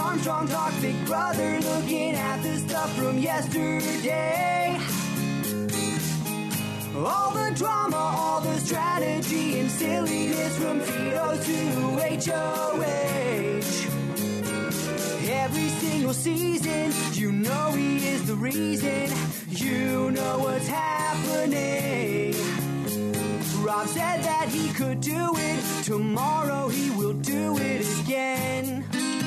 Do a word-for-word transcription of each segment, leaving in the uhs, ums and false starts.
Armstrong talk, Big Brother looking at the stuff from yesterday. All the drama, all the strategy and silliness from Vito to H O H. Every single season, you know he is the reason. You know what's happening. Rob said that he could do it. Tomorrow he will do it again.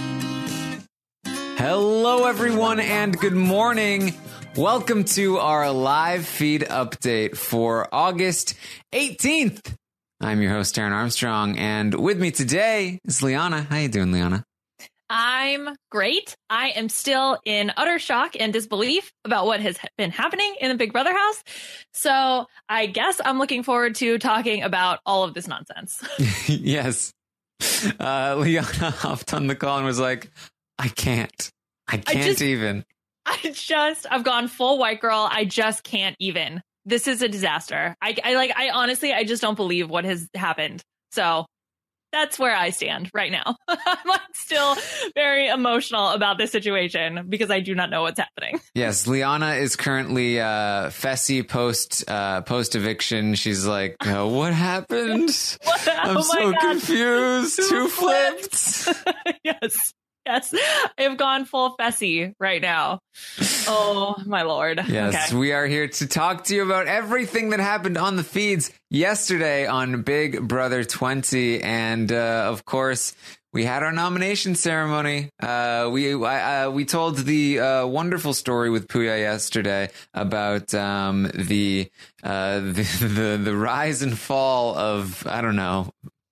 Hello, everyone, and good morning. Welcome to our live feed update for August eighteenth. I'm your host, Aaron Armstrong, and with me today is Liana. How you doing, Liana? I'm great. I am still in utter shock and disbelief about what has been happening in the Big Brother house. So I guess I'm looking forward to talking about all of this nonsense. Yes. Uh, Liana hopped on the call and was like, I can't. I can't I just, even. I just, I've gone full white girl. I just can't even. This is a disaster. I, I like, I honestly, I just don't believe what has happened. So that's where I stand right now. I'm like still very emotional about this situation because I do not know what's happening. Yes, Liana is currently uh, Fessy post uh, post eviction. She's like, oh, what happened? What? I'm Oh so God. confused. Who Who flipped? Yes. Yes, I have gone full Fessy right now. Oh, my Lord. Yes, Okay. we are here to talk to you about everything that happened on the feeds yesterday on Big Brother twenty. And, uh, of course, we had our nomination ceremony. Uh, we uh, we told the uh, wonderful story with Puya yesterday about um, the, uh, the the the rise and fall of, I don't know,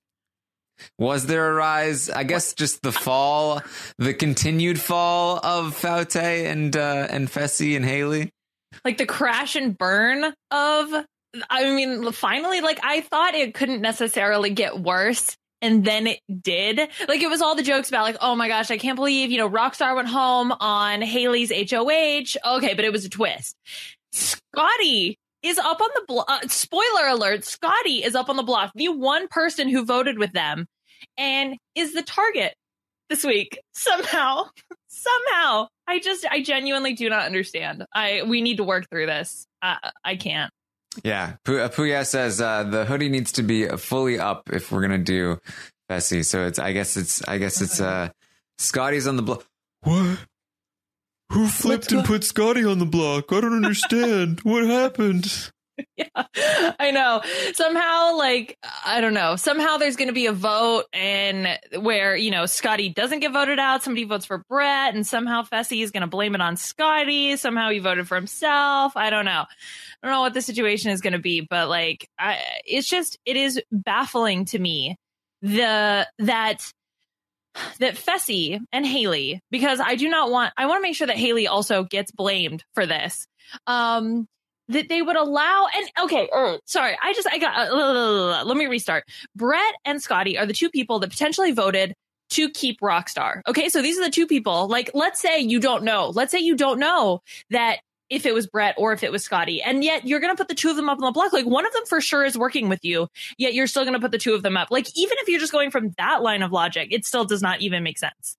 was there a rise? I guess just the fall, the continued fall of Faute and uh, and Fessy and Haley. Like the crash and burn of, I mean, finally, like I thought it couldn't necessarily get worse. And then it did. Like it was all the jokes about like, oh my gosh, I can't believe, you know, Rockstar went home on Haley's H O H. Okay, but it was a twist. Scotty is up on the block. Uh, spoiler alert, Scotty is up on the block. The one person who voted with them and is the target this week. Somehow, somehow. I just, I genuinely do not understand. I, we need to work through this. Uh, I can't. Yeah. Puya says uh, the hoodie needs to be fully up if we're going to do Fessy. So it's, I guess it's, I guess it's uh, Scotty's on the block. What? Who flipped and put Scotty on the block? I don't understand. What happened? Yeah, I know. Somehow, like, I don't know. Somehow there's going to be a vote and where, you know, Scotty doesn't get voted out. Somebody votes for Brett and somehow Fessy is going to blame it on Scotty. Somehow he voted for himself. I don't know. I don't know what the situation is going to be, but like, I, it's just, it is baffling to me the, that, that Fessy and Haley, because I do not want, I want to make sure that Haley also gets blamed for this. Um, that they would allow, and okay, er, sorry, I just, I got, uh, let me restart. Brett and Scotty are the two people that potentially voted to keep Rockstar. Okay, so these are the two people, like, let's say you don't know, let's say you don't know that if it was Brett or if it was Scotty, and yet you're going to put the two of them up on the block. Like one of them for sure is working with you, yet you're still going to put the two of them up. Like, even if you're just going from that line of logic, it still does not even make sense.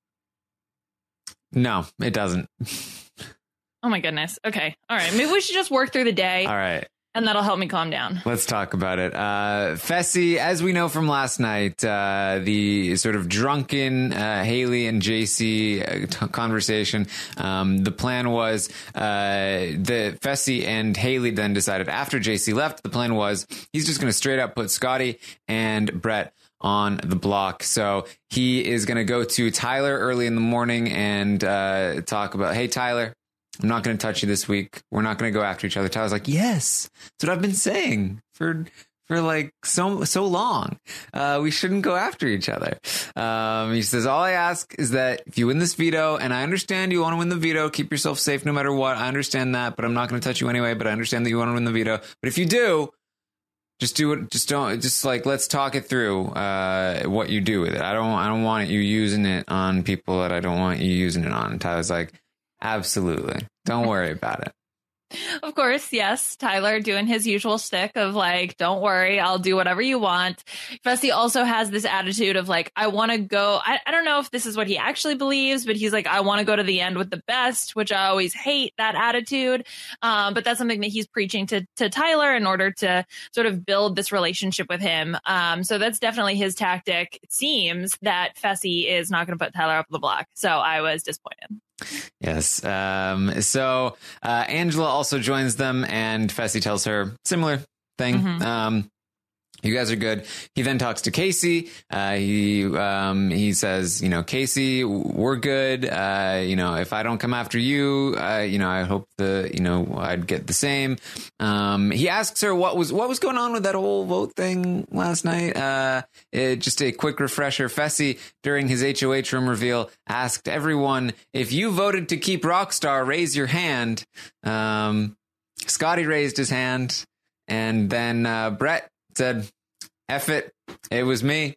No, it doesn't. Oh my goodness. Okay. All right. Maybe we should just work through the day. All right. And that'll help me calm down. Let's talk about it. Uh, Fessy, as we know from last night, uh, the sort of drunken uh, Haley and J C uh, t- conversation, um, the plan was uh, the Fessy and Haley then decided after J C left, the plan was he's just going to straight up put Scotty and Brett on the block. So he is going to go to Tyler early in the morning and uh, talk about, hey, Tyler, I'm not going to touch you this week. We're not going to go after each other. Tyler's like, yes, that's what I've been saying for for like so so long. Uh, we shouldn't go after each other. Um, he says, all I ask is that if you win this veto, and I understand you want to win the veto, keep yourself safe no matter what. I understand that, but I'm not going to touch you anyway. But I understand that you want to win the veto. But if you do, just do it. Just don't. Just like let's talk it through. Uh, what you do with it. I don't. I don't want you using it on people that I don't want you using it on. And Tyler's like, absolutely. Don't worry about it. Of course, yes. Tyler doing his usual stick of like, don't worry, I'll do whatever you want. Fessy also has this attitude of like, I want to go. I, I don't know if this is what he actually believes, but he's like, I want to go to the end with the best, which I always hate that attitude. Um, but that's something that he's preaching to, to Tyler in order to sort of build this relationship with him. Um, so that's definitely his tactic. It seems that Fessy is not going to put Tyler up the block. So I was disappointed. Yes. Um, so uh, Angela also joins them, and Fessy tells her similar thing. Mm-hmm. Um, you guys are good. He then talks to Casey. Uh, he um, he says, you know, Casey, we're good. Uh, you know, if I don't come after you, uh, you know, I hope the, you know, I'd get the same. Um, he asks her what was what was going on with that whole vote thing last night. Uh, it, just a quick refresher. Fessy, during his H O H room reveal, asked everyone, if you voted to keep Rockstar, raise your hand. Um, Scotty raised his hand, and then uh, Brett said, F it, it was me.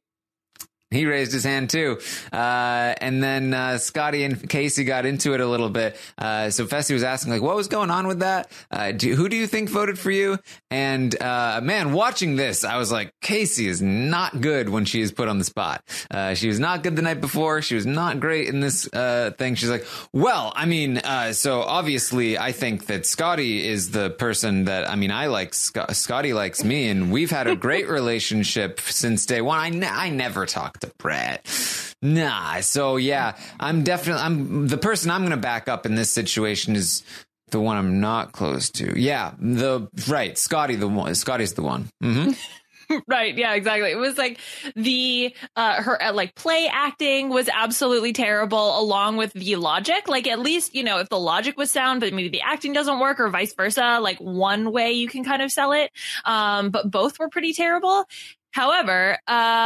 He raised his hand too. Uh, and then uh, Scotty and Casey got into it a little bit. Uh, so Fessy was asking, like, what was going on with that? Uh, do, who do you think voted for you? And uh, man, watching this, I was like, Casey is not good when she is put on the spot. Uh, she was not good the night before. She was not great in this uh, thing. She's like, well, I mean, uh, so obviously I think that Scotty is the person that, I mean, I like, Sc- Scotty likes me, and we've had a great relationship since day one. I, ne- I never talked to Brett. Nah. So yeah, I'm definitely, I'm the person I'm going to back up in this situation is the one I'm not close to. Yeah. The right. Scotty, the one, Scotty's the one. Mm-hmm. Right. Yeah, exactly. It was like the uh her uh, like play acting was absolutely terrible, along with the logic. Like, at least, you know, if the logic was sound, but maybe the acting doesn't work, or vice versa, like one way you can kind of sell it. Um, but both were pretty terrible. However,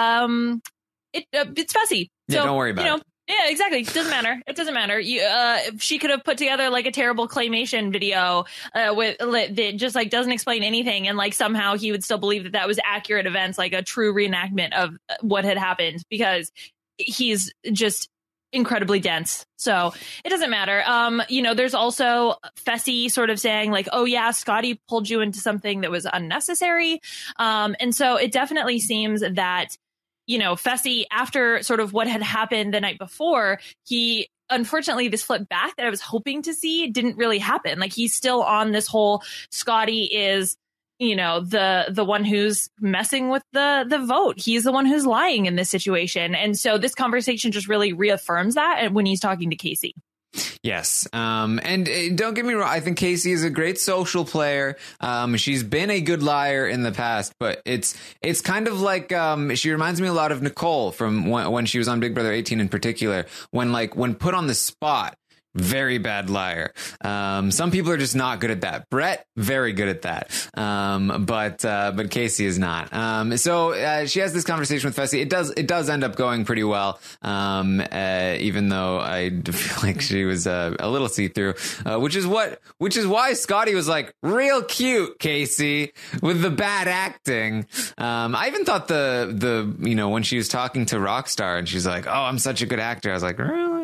um, it uh, it's Fessy. So, yeah, don't worry about you know, it. Yeah, exactly. It doesn't matter. It doesn't matter. You, uh, she could have put together like a terrible claymation video uh, with that just like doesn't explain anything, and like somehow he would still believe that that was accurate events, like a true reenactment of what had happened, because he's just incredibly dense. So it doesn't matter. Um, you know, there's also Fessy sort of saying like, oh yeah, Scotty pulled you into something that was unnecessary. Um, and so it definitely seems that, you know, Fessy, after sort of what had happened the night before, he, unfortunately, this flip back that I was hoping to see didn't really happen. Like, he's still on this whole Scotty is, you know, the the one who's messing with the the vote. He's the one who's lying in this situation. And so this conversation just really reaffirms that when he's talking to Casey. Yes. Um, and uh, don't get me wrong. I think Casey is a great social player. Um, she's been a good liar in the past, but it's it's kind of like um, she reminds me a lot of Nicole from when, when she was on Big Brother eighteen in particular, when like when put on the spot. Very bad liar. Um, some people are just not good at that. Brett, very good at that. Um, but uh, but Casey is not. Um, so uh, she has this conversation with Fessy. It does it does end up going pretty well. Um, uh, even though I feel like she was uh, a little see through, uh, which is what which is why Scotty was like real cute, Casey, with the bad acting. Um, I even thought the the you know when she was talking to Rockstar and she's like, oh, I'm such a good actor. I was like, really?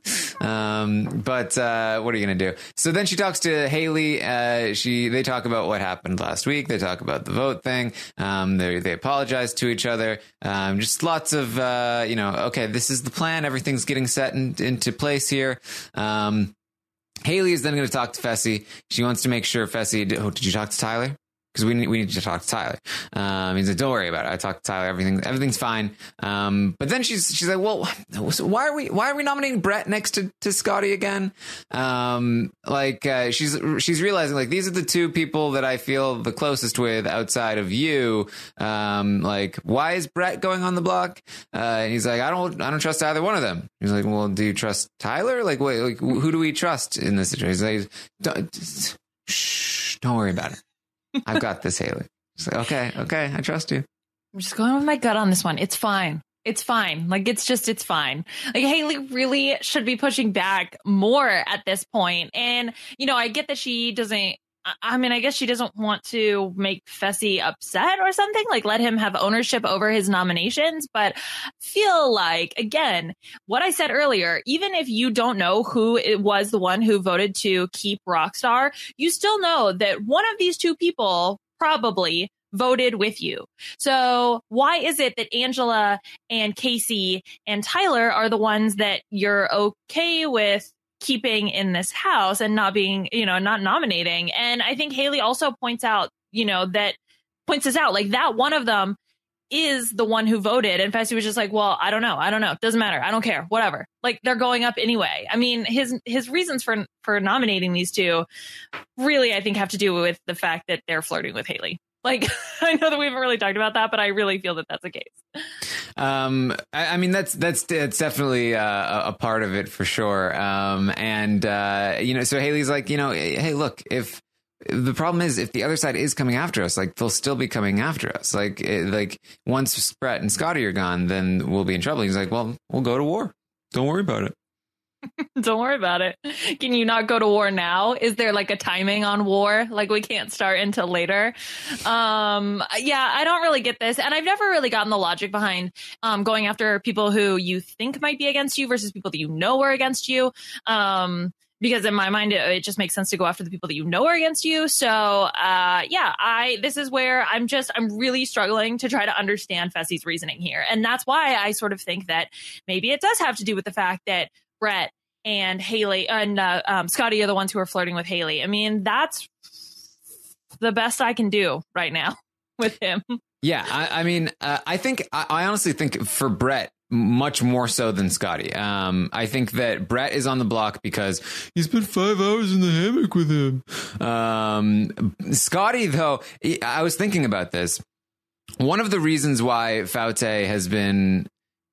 Um, but uh, what are you going to do? So then she talks to Haley. Uh, she they talk about what happened last week. They talk about the vote thing. Um, they they apologize to each other. Um, just lots of, uh, you know, okay, this is the plan. Everything's getting set in, into place here. Um, Haley is then going to talk to Fessy. She wants to make sure Fessy, did, oh, did you talk to Tyler? Because we need, we need to talk to Tyler. Um, he's like, don't worry about it. I talked to Tyler. Everything, everything's fine. Um, but then she's, she's like, well, so why are we, why are we nominating Brett next to, to Scotty again? Um, like, uh, she's, she's realizing like, these are the two people that I feel the closest with outside of you. Um, like, why is Brett going on the block? Uh, and he's like, I don't, I don't trust either one of them. He's like, well, do you trust Tyler? Like, wait, like, who do we trust in this situation? He's like, don't, shh, don't worry about it. I've got this, Haley. She's like, okay, okay, I trust you. I'm just going with my gut on this one. It's fine. It's fine. Like, it's just, it's fine. Like, Haley really should be pushing back more at this point. And, you know, I get that she doesn't I mean, I guess she doesn't want to make Fessy upset or something, like let him have ownership over his nominations. But feel like, again, what I said earlier, even if you don't know who it was the one who voted to keep Rockstar, you still know that one of these two people probably voted with you. So why is it that Angela and Casey and Tyler are the ones that you're okay with keeping in this house and not being, you know, not nominating? And I think Haley also points out, you know, that points us out like that one of them is the one who voted. And Fessy was just like, well, I don't know. I don't know. Doesn't matter. I don't care. Whatever. Like they're going up anyway. I mean, his his reasons for for nominating these two really, I think, have to do with the fact that they're flirting with Haley. Like, I know that we haven't really talked about that, but I really feel that that's the case. Um, I, I mean, that's that's that's definitely uh, a part of it for sure. Um, and uh, you know, so Haley's like, you know, hey, look, if the problem is if the other side is coming after us, like they'll still be coming after us. Like, it, like once Brett and Scotty are gone, then we'll be in trouble. He's like, well, we'll go to war. Don't worry about it. Don't worry about it. Can you not go to war now? Is there like a timing on war? Like we can't start until later. Um, yeah, I don't really get this. And I've never really gotten the logic behind um, going after people who you think might be against you versus people that you know are against you. Um, because in my mind, it, it just makes sense to go after the people that you know are against you. So, uh, yeah, I, this is where I'm just, I'm really struggling to try to understand Fessy's reasoning here. And that's why I sort of think that maybe it does have to do with the fact that Brett and Haley and uh, um, Scotty are the ones who are flirting with Haley. I mean, that's the best I can do right now with him. Yeah, I, I mean, uh, I think I, I honestly think for Brett, much more so than Scotty. Um, I think that Brett is on the block because he spent five hours in the hammock with him. Um, Scotty, though, I was thinking about this. One of the reasons why Foutte has been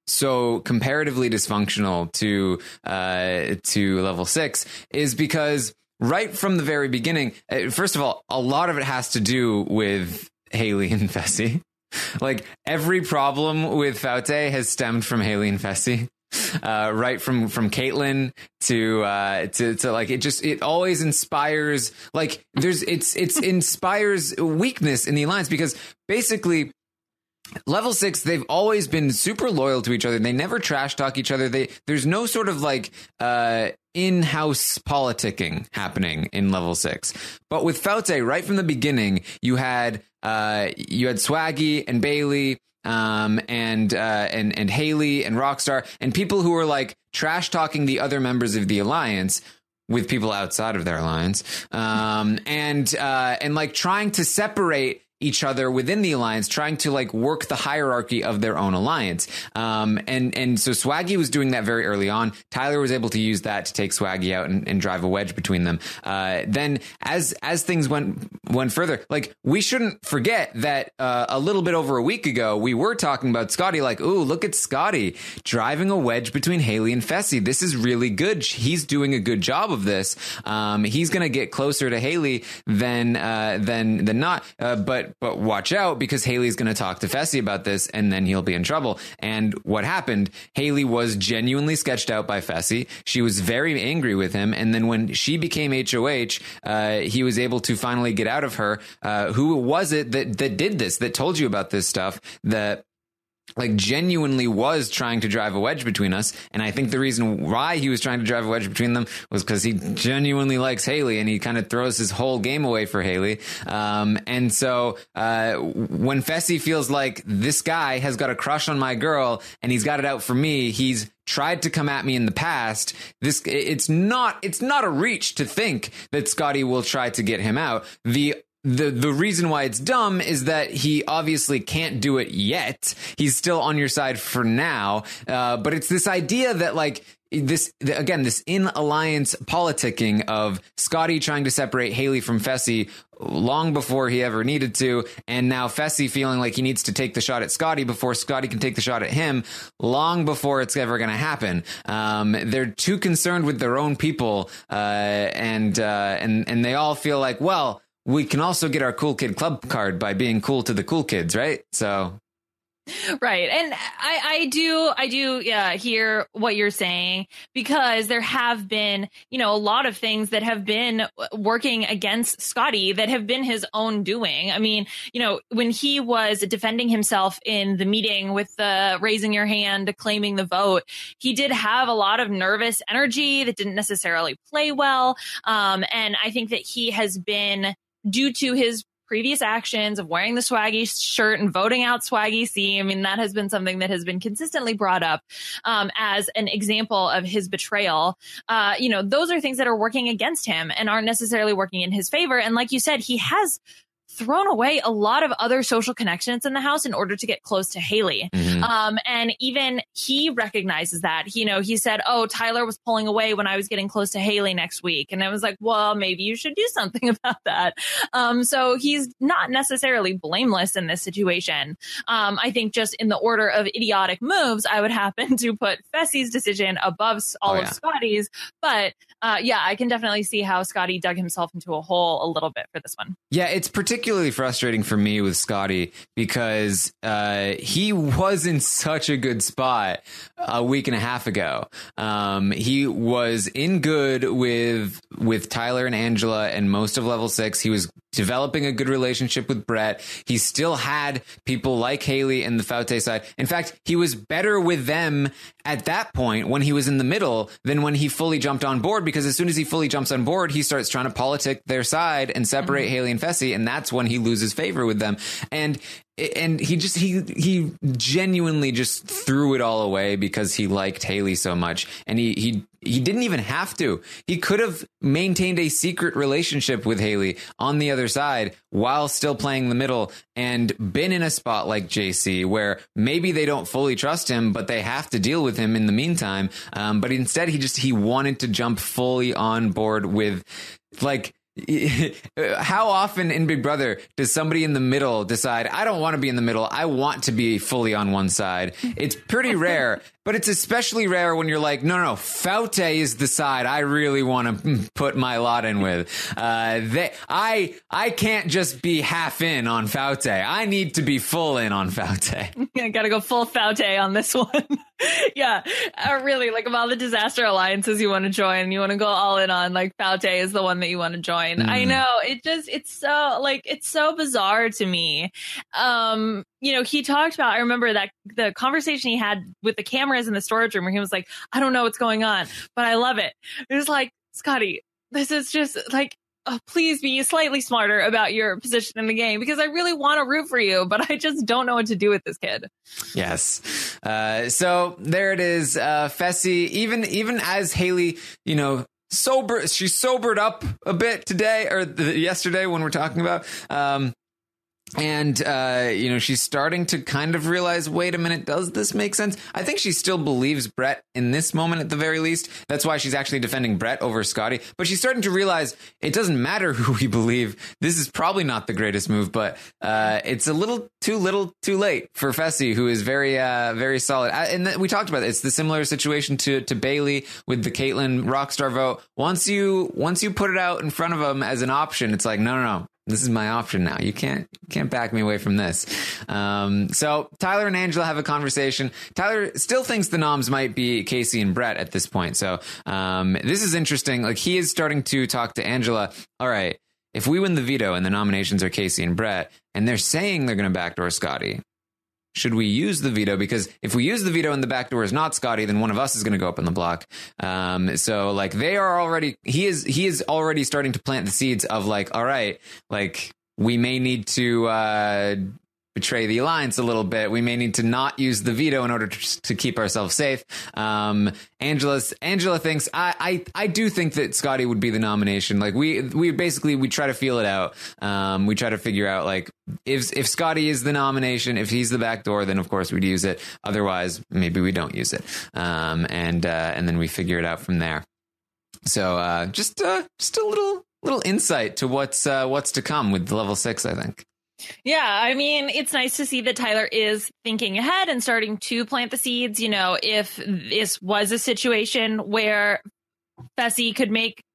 so comparatively dysfunctional to uh, to level six is because right from the very beginning, first of all, a lot of it has to do with Haley and Fessy. Like every problem with Foutte has stemmed from Haley and Fessy. Uh, right from from Caitlyn to uh, to to like it just it always inspires like there's it's it's inspires weakness in the alliance because basically level six, they've always been super loyal to each other. They never trash talk each other. They there's no sort of like uh, in-house politicking happening in level six. But with Foutte, right from the beginning, you had uh, you had Swaggy and Bailey um, and uh, and and Haley and Rockstar and people who were like trash talking the other members of the alliance with people outside of their alliance um, and uh, and like trying to separate each other within the alliance, trying to like work the hierarchy of their own alliance. Um, and, and so Swaggy was doing that very early on. Tyler was able to use that to take Swaggy out and, and drive a wedge between them. Uh, then as, as things went, went further, like we shouldn't forget that, uh, a little bit over a week ago, we were talking about Scotty, like, ooh, look at Scotty driving a wedge between Haley and Fessy. This is really good. He's doing a good job of this. Um, he's going to get closer to Haley than, uh, than, than not. Uh, but, But watch out because Haley's going to talk to Fessy about this and then he'll be in trouble. And what happened? Haley was genuinely sketched out by Fessy. She was very angry with him. And then when she became H O H, uh, he was able to finally get out of her. Uh, who was it that, that did this, that told you about this stuff, that like genuinely was trying to drive a wedge between us. And I think the reason why he was trying to drive a wedge between them was because he genuinely likes Haley and he kind of throws his whole game away for Haley. Um, and so uh, when Fessy feels like this guy has got a crush on my girl and he's got it out for me, he's tried to come at me in the past. This it's not it's not a reach to think that Scotty will try to get him out. The The the reason why it's dumb is that he obviously can't do it yet. He's still on your side for now. Uh, but it's this idea that like this, again, this in alliance politicking of Scotty trying to separate Haley from Fessy long before he ever needed to. And now Fessy feeling like he needs to take the shot at Scotty before Scotty can take the shot at him long before it's ever going to happen. Um, they're too concerned with their own people. Uh, and, uh, and, and they all feel like, well, we can also get our cool kid club card by being cool to the cool kids, right? So, Right. And I, I do, I do yeah, hear what you're saying, because there have been, you know, a lot of things that have been working against Scotty that have been his own doing. I mean, you know, when he was defending himself in the meeting with the raising your hand, claiming the vote, he did have a lot of nervous energy that didn't necessarily play well. Um, and I think that he has been, due to his previous actions of wearing the swaggy shirt and voting out Swaggy C. I mean, that has been something that has been consistently brought up um, as an example of his betrayal. Uh, you know, those are things that are working against him and aren't necessarily working in his favor. And like you said, he has thrown away a lot of other social connections in the house in order to get close to Haley. Mm-hmm. Um, and even he recognizes that. You know, he said, oh, Tyler was pulling away when I was getting close to Haley next week. And I was like, well, maybe you should do something about that. Um, so he's not necessarily blameless in this situation. Um, I think just in the order of idiotic moves, I would happen to put Fessy's decision above all oh, yeah. of Scotty's. But uh, yeah, I can definitely see how Scotty dug himself into a hole a little bit for this one. Yeah, it's particularly Particularly frustrating for me with Scotty because uh, he was in such a good spot a week and a half ago. Um, he was in good with with Tyler and Angela and most of level six. He was developing a good relationship with Brett. He still had people like Haley and the Faute side. In fact, he was better with them at that point when he was in the middle than when he fully jumped on board, because as soon as he fully jumps on board, he starts trying to politic their side and separate mm-hmm. Haley and Fessy, and that's when he loses favor with them. And and he just he he genuinely just threw it all away because he liked Haley so much, and he he he didn't even have to. He could have maintained a secret relationship with Haley on the other side while still playing the middle and been in a spot like J C where maybe they don't fully trust him, but they have to deal with him in the meantime. Um, but instead, he just he wanted to jump fully on board with, like, how often in Big Brother does somebody in the middle decide, I don't want to be in the middle, I want to be fully on one side? It's pretty rare, but it's especially rare when you're like, no, no, Faute is the side I really want to put my lot in with. Uh, they, I, I can't just be half in on Faute. I need to be full in on Faute. I gotta go full Faute on this one. Yeah, uh, really, like of all the disaster alliances you want to join, you want to go all in on, like Faute is the one that you want to join. Mm. I know, it just, it's so, like, it's so bizarre to me. Um, you know, he talked about, I remember that the conversation he had with the cameras in the storage room where he was like, I don't know what's going on, but I love it. It was like, Scotty, this is just like, oh, please be slightly smarter about your position in the game, because I really want to root for you, but I just don't know what to do with this kid. Yes. Uh, so there it is. Uh, Fessy, even, even as Haley, you know, sober, she sobered up a bit today or the, yesterday when we're talking about, um, and, uh, you know, she's starting to kind of realize, wait a minute, does this make sense? I think she still believes Brett in this moment at the very least. That's why she's actually defending Brett over Scotty. But she's starting to realize it doesn't matter who we believe. This is probably not the greatest move, but uh, it's a little too little too late for Fessy, who is very, uh, very solid. And th- we talked about it. It's the similar situation to, to Bailey with the Caitlyn Rockstar vote. Once you once you put it out in front of them as an option, it's like, no, no, no. This is my option now. You can't can't back me away from this. Um, so Tyler and Angela have a conversation. Tyler still thinks the noms might be Casey and Brett at this point. So um, this is interesting. Like, he is starting to talk to Angela. All right, if we win the veto and the nominations are Casey and Brett, and they're saying they're going to backdoor Scotty, should we use the veto? Because if we use the veto and the back door is not Scotty, then one of us is going to go up on the block. Um, so like they are already, he is, he is already starting to plant the seeds of like, all right, like we may need to, uh, betray the alliance a little bit. We may need to not use the veto in order to, to keep ourselves safe. Um, Angela's Angela thinks I, I I do think that Scotty would be the nomination. Like we we basically we try to feel it out. Um, we try to figure out like if if Scotty is the nomination, if he's the back door, then of course we'd use it. Otherwise, maybe we don't use it. Um, and uh, and then we figure it out from there. So uh, just uh, just a little little insight to what's uh, what's to come with level six, I think. Yeah, I mean, it's nice to see that Tyler is thinking ahead and starting to plant the seeds. You know, if this was a situation where Fessy could make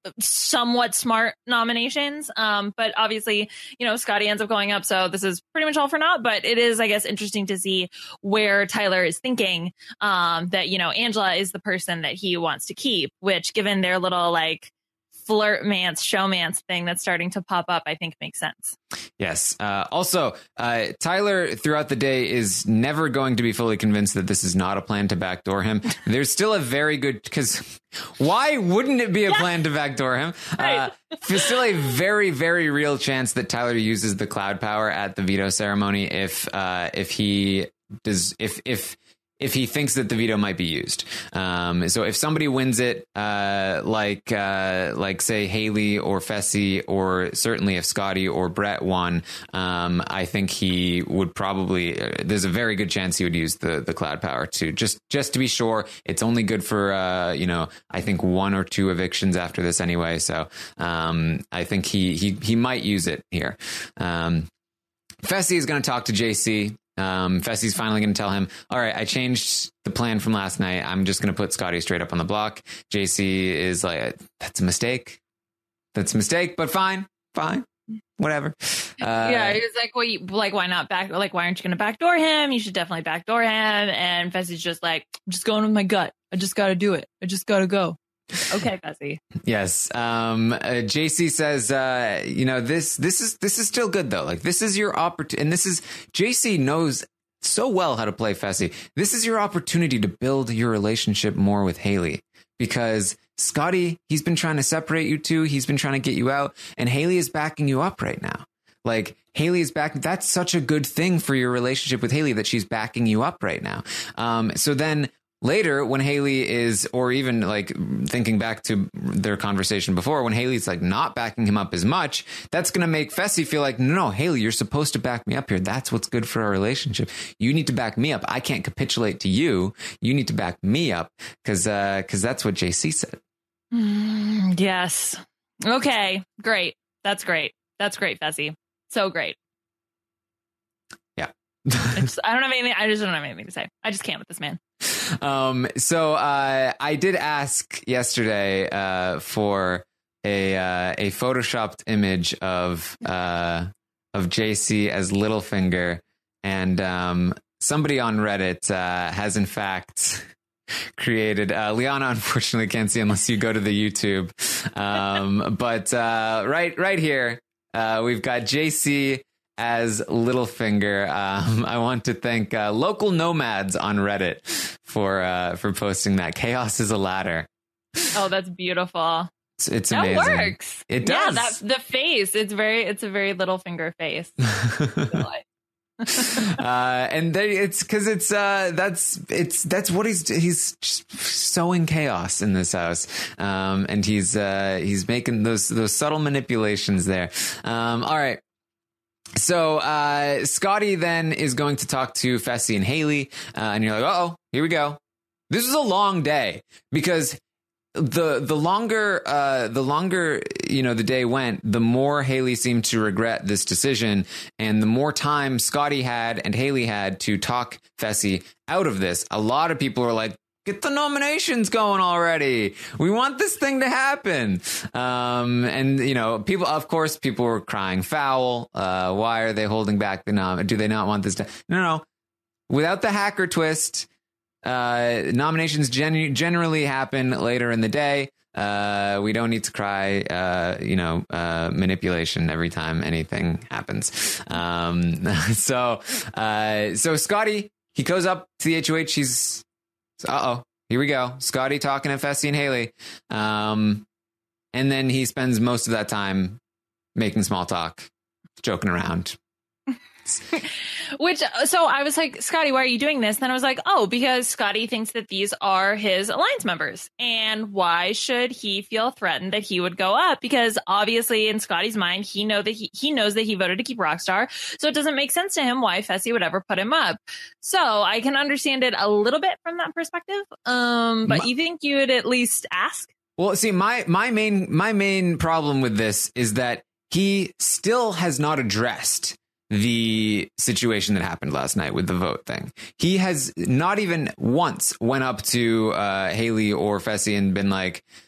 somewhat smart nominations. Um, but obviously, you know, Scotty ends up going up. So this is pretty much all for naught. But it is, I guess, interesting to see where Tyler is thinking um, that, you know, Angela is the person that he wants to keep, which given their little like flirtmance, showmance thing that's starting to pop up, I think makes sense. Yes. Uh, also, uh, Tyler throughout the day is never going to be fully convinced that this is not a plan to backdoor him. There's still a very good, because why wouldn't it be a yeah. plan to backdoor him? Right. Uh, there's still a very, very real chance that Tyler uses the cloud power at the veto ceremony if uh, if he does, if if. if he thinks that the veto might be used. Um, so if somebody wins it, uh, like, uh, like say Haley or Fessy, or certainly if Scotty or Brett won, um, I think he would probably, uh, there's a very good chance he would use the, the cloud power to just, just to be sure. It's only good for, uh, you know, I think one or two evictions after this anyway. So, um, I think he, he, he might use it here. Um, Fessy is going to talk to J C. Um, Fessy's finally going to tell him, all right, I changed the plan from last night. I'm just going to put Scotty straight up on the block. J C is like, that's a mistake. That's a mistake, but fine, fine, whatever. Uh, yeah, he was like, well, you, like, why not back? Like, why aren't you going to backdoor him? You should definitely backdoor him. And Fessy's just like, I'm just going with my gut. I just got to do it. I just got to go. Okay, Fessy. Yes. Um, uh, J C says, uh, you know, this, this is, this is still good though. Like, this is your opportunity. And this is, J C knows so well how to play Fessy. This is your opportunity to build your relationship more with Haley, because Scotty, he's been trying to separate you two. He's been trying to get you out, and Haley is backing you up right now. Like, Haley is back. That's such a good thing for your relationship with Haley, that she's backing you up right now. Um, so then, later, when Haley is, or even like thinking back to their conversation before, when Haley's like not backing him up as much, that's going to make Fessy feel like, no, no, Haley, you're supposed to back me up here. That's what's good for our relationship. You need to back me up. I can't capitulate to you. You need to back me up, because uh, because that's what J C said. Mm, yes. Okay. Great. That's great. That's great, Fessy. So great. Yeah. I, just, I don't have anything. I just don't have anything to say. I just can't with this man. Um, so uh, I did ask yesterday uh, for a uh, a photoshopped image of uh, of J C as Littlefinger, and um, somebody on Reddit uh, has in fact created. Uh, Liana unfortunately can't see unless you go to the YouTube, um, but uh, right right here uh, we've got J C as Littlefinger. Um, I want to thank uh, local nomads on Reddit for uh, for posting that. Chaos is a ladder. Oh, that's beautiful. It's, it's that amazing. That works. It does. Yeah, that, the face. It's very. It's a very Littlefinger face. uh, and they, it's because it's uh, that's it's that's what he's he's sowing chaos in this house, um, and he's uh, he's making those those subtle manipulations there. Um, all right. So uh, Scotty then is going to talk to Fessy and Haley, uh, and you're like, oh, here we go. This is a long day, because the the longer uh, the longer you know the day went, the more Haley seemed to regret this decision, and the more time Scotty had and Haley had to talk Fessy out of this. A lot of people were like, get the nominations going already. We want this thing to happen. Um, and, you know, people, of course, people were crying foul. Uh, why are they holding back the nom? Do they not want this to? No, no. Without the hacker twist, uh, nominations gen- generally happen later in the day. Uh, we don't need to cry, uh, you know, uh, manipulation every time anything happens. Um, so, uh, so Scotty, he goes up to the H O H. He's, uh-oh, here we go. Scotty talking to Fessy and Haley. Um, and then he spends most of that time making small talk, joking around. Which, so I was like, Scotty, why are you doing this? And then I was like, oh, because Scotty thinks that these are his alliance members. And why should he feel threatened that he would go up? Because obviously in Scotty's mind, he know that he, he knows that he voted to keep Rockstar. So it doesn't make sense to him why Fessy would ever put him up. So I can understand it a little bit from that perspective. Um, but my, you think you would at least ask? Well, see, my, my main, my main problem with this is that he still has not addressed the situation that happened last night with the vote thing. He has not even once went up to uh, Haley or Fessy and been like,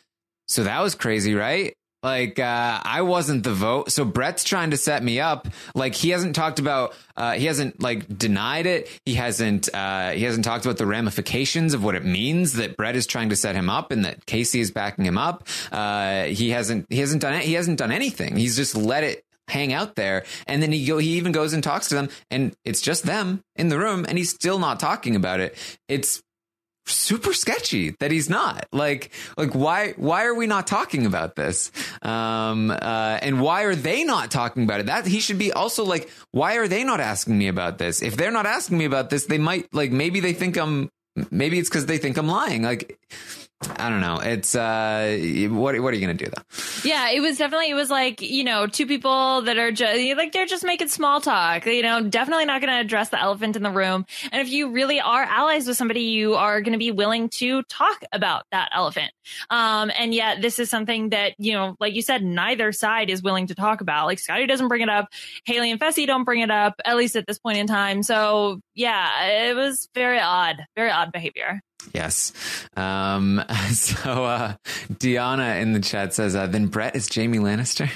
So that was crazy, right? Like, uh, I wasn't the vote. So Brett's trying to set me up. Like, he hasn't talked about, uh, he hasn't like denied it. He hasn't, uh, he hasn't talked about the ramifications of what it means that Brett is trying to set him up and that Casey is backing him up. Uh, he hasn't, he hasn't done it. He hasn't done anything. He's just let it hang out there. And then he go, he even goes and talks to them, and it's just them in the room, and he's still not talking about it. It's super sketchy that he's not like, like, why, why are we not talking about this? Um, uh, and why are they not talking about it? That he should be also like, why are they not asking me about this? If they're not asking me about this, they might like, maybe they think I'm, maybe it's because they think I'm lying. Like, I don't know. It's uh, what what are you gonna do though? Yeah, it was definitely it was like, you know, two people that are just like they're just making small talk. You know, definitely not going to address the elephant in the room. And if you really are allies with somebody, you are going to be willing to talk about that elephant. Um, and yet this is something that, you know, like you said, neither side is willing to talk about. Like Scotty doesn't bring it up, Haley and Fessy don't bring it up, at least at this point in time. So yeah, it was very odd, very odd behavior. Yes. Um, so uh, Deanna in the chat says, uh, then Brett is Jaime Lannister.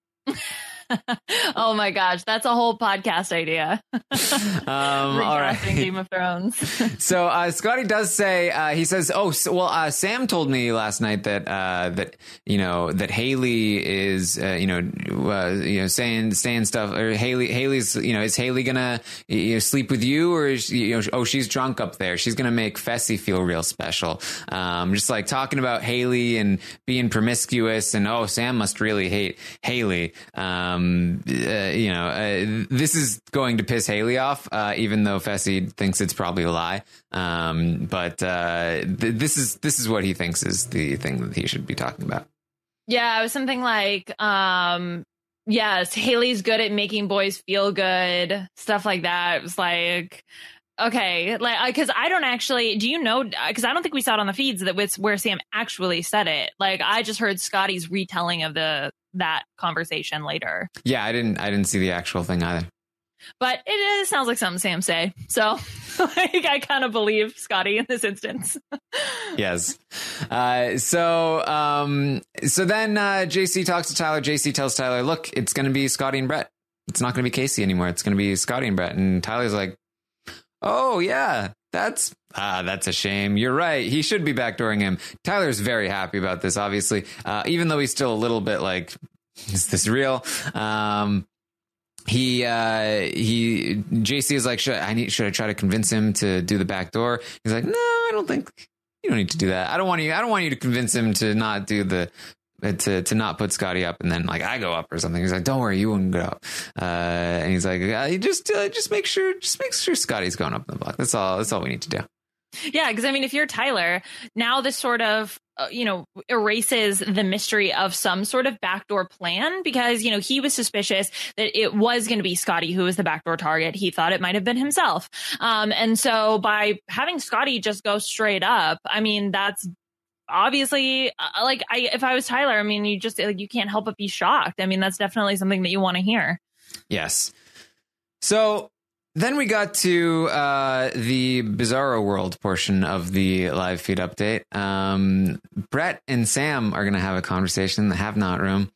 Oh my gosh, that's a whole podcast idea. um, all right. Game of Thrones. So uh, Scotty does say, uh, he says, oh, so, well, uh, Sam told me last night that uh, that you know that Haley is uh, you know uh, you know saying saying stuff, or Haley Haley's you know is Haley gonna you know, sleep with you, or is, you know oh she's drunk up there, she's gonna make Fessy feel real special. Um, just like talking about Haley and being promiscuous, and oh Sam must really hate Haley. Um, Um, uh, you know, uh, this is going to piss Haley off, uh, even though Fessy thinks it's probably a lie. Um, but uh, th- this is this is what he thinks is the thing that he should be talking about. Yeah, it was something like, um, yes, Haley's good at making boys feel good, stuff like that. It was like, okay, like, because I don't actually, do you know, because I don't think we saw it on the feeds that it's where Sam actually said it. Like, I just heard Scotty's retelling of the that conversation later. Yeah, I didn't I didn't see the actual thing either. But it, it sounds like something Sam say. So like, I kind of believe Scotty in this instance. Yes. Uh, so um, so then uh, J C talks to Tyler. J C tells Tyler, look, it's going to be Scotty and Brett. It's not going to be Casey anymore. It's going to be Scotty and Brett. And Tyler's like, oh, yeah, that's ah, that's a shame. You're right. He should be backdooring him. Tyler's very happy about this, obviously, uh, even though he's still a little bit like, is this real? Um, he uh, he J C is like, should I need should I try to convince him to do the back door? He's like, no, I don't think you don't need to do that. I don't want you. I don't want you to convince him to not do the. To to not put Scotty up, and then like I go up or something. He's like, "Don't worry, you wouldn't go up." Uh, and he's like, uh, "Just uh, just make sure, just make sure Scotty's going up in the block. That's all. That's all we need to do." Yeah, because I mean, if you're Tyler, now this sort of uh, you know erases the mystery of some sort of backdoor plan, because you know he was suspicious that it was going to be Scotty who was the backdoor target. He thought it might have been himself, um, and so by having Scotty just go straight up, I mean that's. Obviously, uh, like I, if I was Tyler, I mean, you just like you can't help but be shocked. I mean, that's definitely something that you want to hear. Yes. So then we got to uh, the Bizarro World portion of the live feed update. Um, Brett and Sam are going to have a conversation in the Have Not room.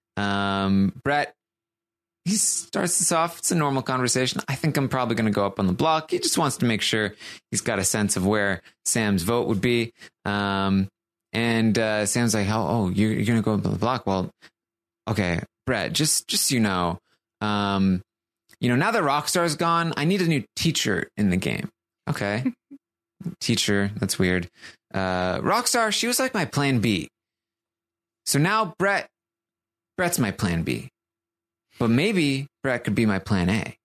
Um, Brett, he starts this off. It's a normal conversation. I think I'm probably going to go up on the block. He just wants to make sure he's got a sense of where Sam's vote would be. Um, And uh, Sam's like, "Oh, oh, you're, you're gonna go up the block? Well, okay, Brett. Just, just so you know, um, you know, now that Rockstar's gone, I need a new teacher in the game. Okay, teacher. That's weird. Uh, Rockstar, she was like my plan B. So now Brett, Brett's my plan B. But maybe Brett could be my plan A."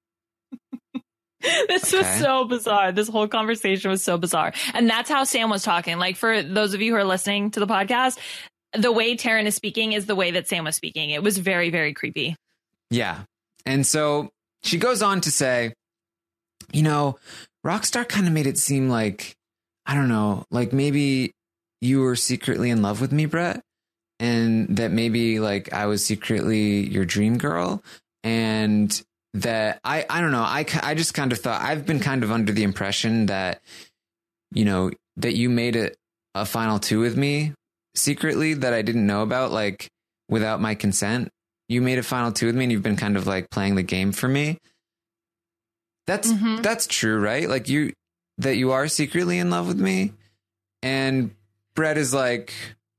This okay. was so bizarre. This whole conversation was so bizarre. And that's how Sam was talking. Like, for those of you who are listening to the podcast, the way Taryn is speaking is the way that Sam was speaking. It was very, very creepy. Yeah. And so she goes on to say, you know, Rockstar kind of made it seem like, I don't know, like maybe you were secretly in love with me, Brett, and that maybe like I was secretly your dream girl, and that I, I don't know. I, I just kind of thought I've been kind of under the impression that, you know, that you made it a final two with me secretly that I didn't know about, like without my consent. You made a final two with me and you've been kind of like playing the game for me. That's mm-hmm. that's true, right? Like you that you are secretly in love with me. And Brett is like,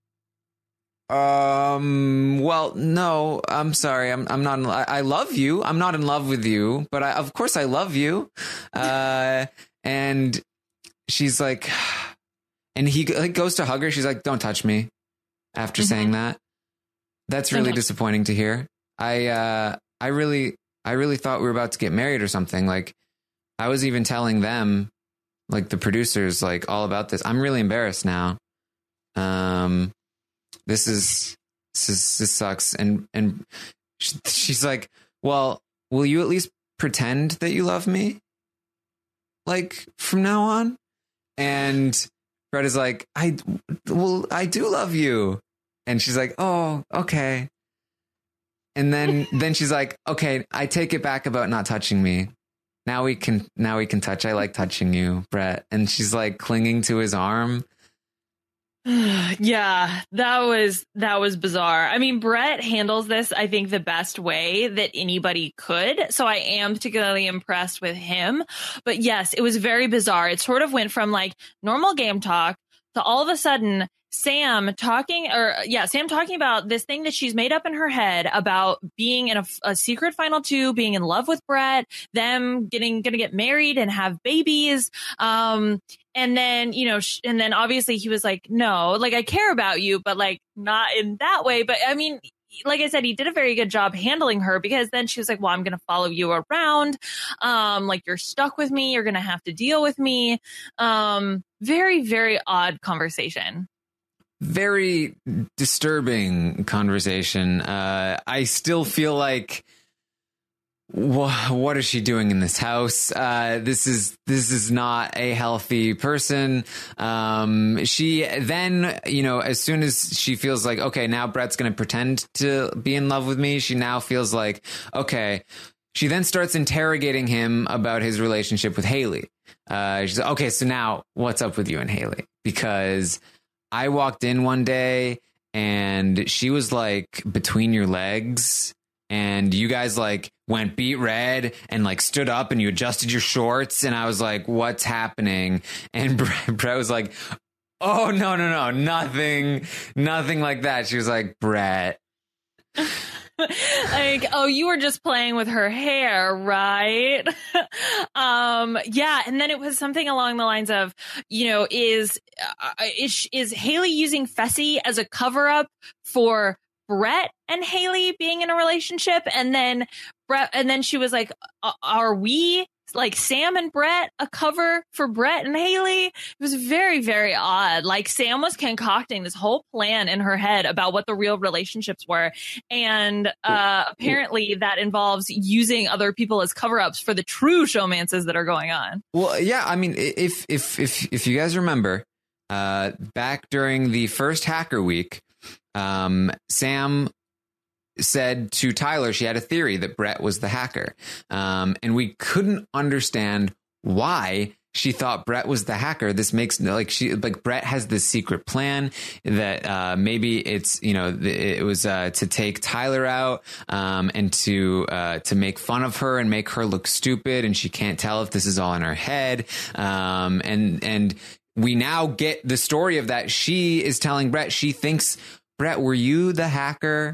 um, well, no, I'm sorry. I'm I'm not in, I, I love you. I'm not in love with you, but I, of course I love you. Uh, and she's like, and he like goes to hug her. She's like, don't touch me. After mm-hmm. saying that, that's really okay. disappointing to hear. I, uh, I really, I really thought we were about to get married or something. Like I was even telling them, like the producers, like all about this. I'm really embarrassed now. Um, this is, this is, this sucks. And, and she's like, well, will you at least pretend that you love me? Like from now on? And Brett is like, I, well, I do love you. And she's like, oh, okay. And then, then she's like, okay, I take it back about not touching me. Now we can, now we can touch. I like touching you, Brett. And she's like clinging to his arm. Yeah, that was that was bizarre. I mean, Brett handles this, I think, the best way that anybody could. So I am particularly impressed with him. But yes, it was very bizarre. It sort of went from like normal game talk to all of a sudden Sam talking or yeah, Sam talking about this thing that she's made up in her head about being in a, a secret final two, being in love with Brett, them getting going to get married and have babies. Um, and then, you know, sh- and then obviously he was like, no, like I care about you, but like not in that way. But I mean, like I said, he did a very good job handling her because then she was like, well, I'm going to follow you around. Um, like you're stuck with me. You're going to have to deal with me. Um, very, very odd conversation. Very disturbing conversation. Uh, I still feel like, wh- what is she doing in this house? Uh, this is this is not a healthy person. Um, she then, you know, as soon as she feels like, okay, now Brett's going to pretend to be in love with me, she now feels like, okay. She then starts interrogating him about his relationship with Haley. Uh, she's like, okay, so now what's up with you and Haley? Because I walked in one day and she was like between your legs and you guys like went beat red and like stood up and you adjusted your shorts. And I was like, what's happening? And Brett, Brett was like, oh, no, no, no, nothing, nothing like that. She was like, Brett. Like, oh, you were just playing with her hair, right? um, yeah. And then it was something along the lines of, you know, is, uh, is, is Haley using Fessy as a cover up for Brett and Haley being in a relationship? And then Brett, and then she was like, are we like Sam and Brett a cover for Brett and Haley? It was very, very odd. Like Sam was concocting this whole plan in her head about what the real relationships were. And uh, apparently that involves using other people as cover-ups for the true showmances that are going on. Well, yeah, I mean, if if if if you guys remember, uh, back during the first Hacker Week, um, Sam said to Tyler she had a theory that Brett was the hacker. Um, and we couldn't understand why she thought Brett was the hacker. This makes no, like she, like Brett has this secret plan that, uh, maybe it's, you know, it was, uh, to take Tyler out, um, and to, uh, to make fun of her and make her look stupid. And she can't tell if this is all in her head. Um, and, and we now get the story of that. She is telling Brett, she thinks, Brett, were you the hacker?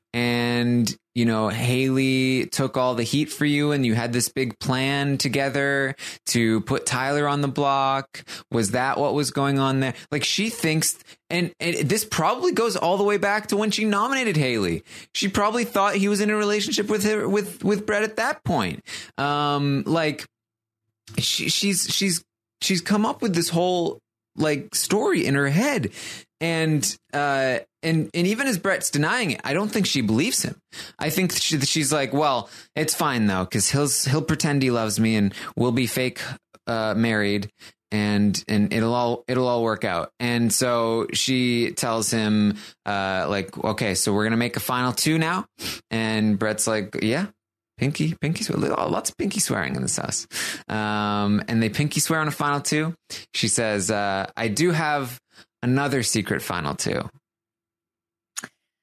And, you know, Haley took all the heat for you and you had this big plan together to put Tyler on the block. Was that what was going on there? Like she thinks, and, and this probably goes all the way back to when she nominated Haley. She probably thought he was in a relationship with her, with, with Brett at that point. Um, like she, she's, she's, she's come up with this whole like story in her head. And, uh, and, and even as Brett's denying it, I don't think she believes him. I think she, she's like, well, it's fine though, cause he'll, he'll pretend he loves me and we'll be fake, uh, married and, and it'll all, it'll all work out. And so she tells him, uh, like, okay, so we're going to make a final two now. And Brett's like, yeah. Pinky, pinky, lots of pinky swearing in this house. Um, and they pinky swear on a final two. She says, uh, I do have another secret final two.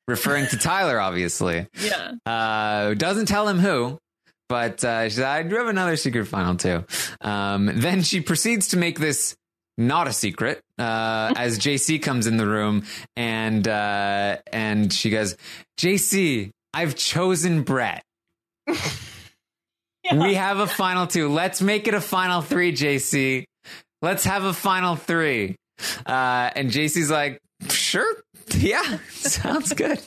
referring to Tyler, obviously. Yeah. Uh, doesn't tell him who, but uh, she said, I do have another secret final too. Um, then she proceeds to make this not a secret uh, as J C comes in the room, and uh, and she goes, J C, I've chosen Brett. Yeah. We have a final two. Let's make it a final three, J C. Let's have a final three. Uh, and J C's like, sure. Yeah, sounds good.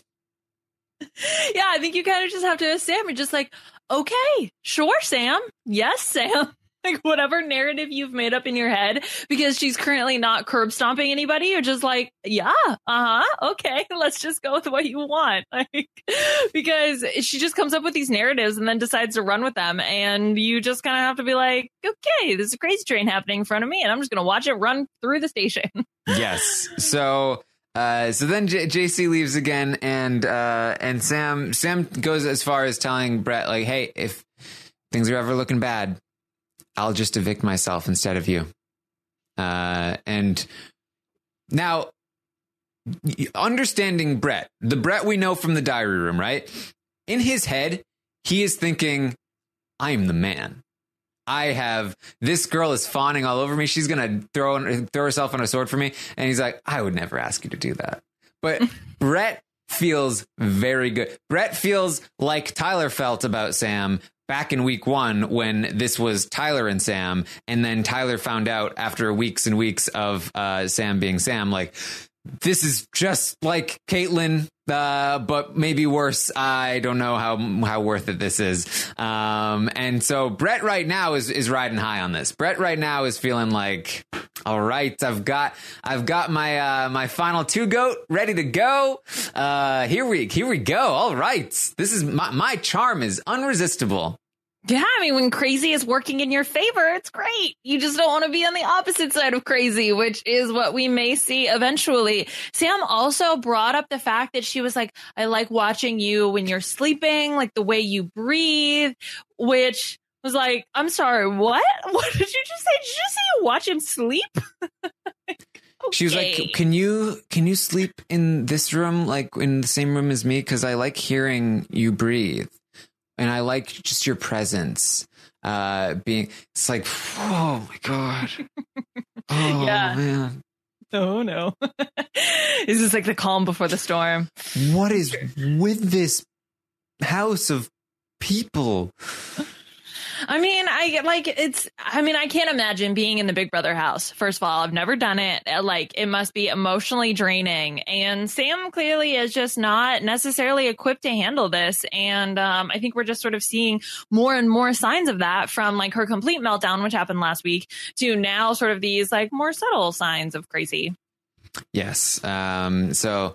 Yeah, I think you kind of just have to ask Sam. You're just like, okay, sure, Sam. Yes, Sam. Like whatever narrative you've made up in your head, because she's currently not curb stomping anybody. You're just like, yeah, uh-huh, okay, let's just go with what you want. Like, because she just comes up with these narratives and then decides to run with them. And you just kind of have to be like, okay, there's a crazy train happening in front of me and I'm just going to watch it run through the station. Yes. So... Uh, so then J- JC leaves again, and uh, and Sam Sam goes as far as telling Brett, like, hey, if things are ever looking bad, I'll just evict myself instead of you. Uh, and now, understanding Brett, the Brett we know from the diary room, right? In his head, he is thinking, I'm the man. I have, this girl is fawning all over me. She's going to throw throw herself on a sword for me. And he's like, I would never ask you to do that. But Brett feels very good. Brett feels like Tyler felt about Sam back in week one when this was Tyler and Sam. And then Tyler found out after weeks and weeks of uh, Sam being Sam, like, this is just like Caitlyn, uh, but maybe worse. I don't know how how worth it this is. Um, and so Brett right now is is riding high on this. Brett right now is feeling like, all right, I've got I've got my uh, my final two goat ready to go. Uh, here we here we go. All right, this is my my charm is unresistible. Yeah, I mean, when crazy is working in your favor, it's great. You just don't want to be on the opposite side of crazy, which is what we may see eventually. Sam also brought up the fact that she was like, I like watching you when you're sleeping, like the way you breathe, which was like, I'm sorry, what? What did you just say? Did you just say you watch him sleep? Okay. She was like, can you can you sleep in this room, like in the same room as me? Because I like hearing you breathe. And I like just your presence uh, being, it's like, oh my God. Oh, yeah. man. Oh, no. This is like the calm before the storm. What is with this house of people? I mean, I like it's I mean, I can't imagine being in the Big Brother house. First of all, I've never done it. Like, it must be emotionally draining. And Sam clearly is just not necessarily equipped to handle this. And um, I think we're just sort of seeing more and more signs of that, from like her complete meltdown, which happened last week, to now sort of these like more subtle signs of crazy. Yes. Um, so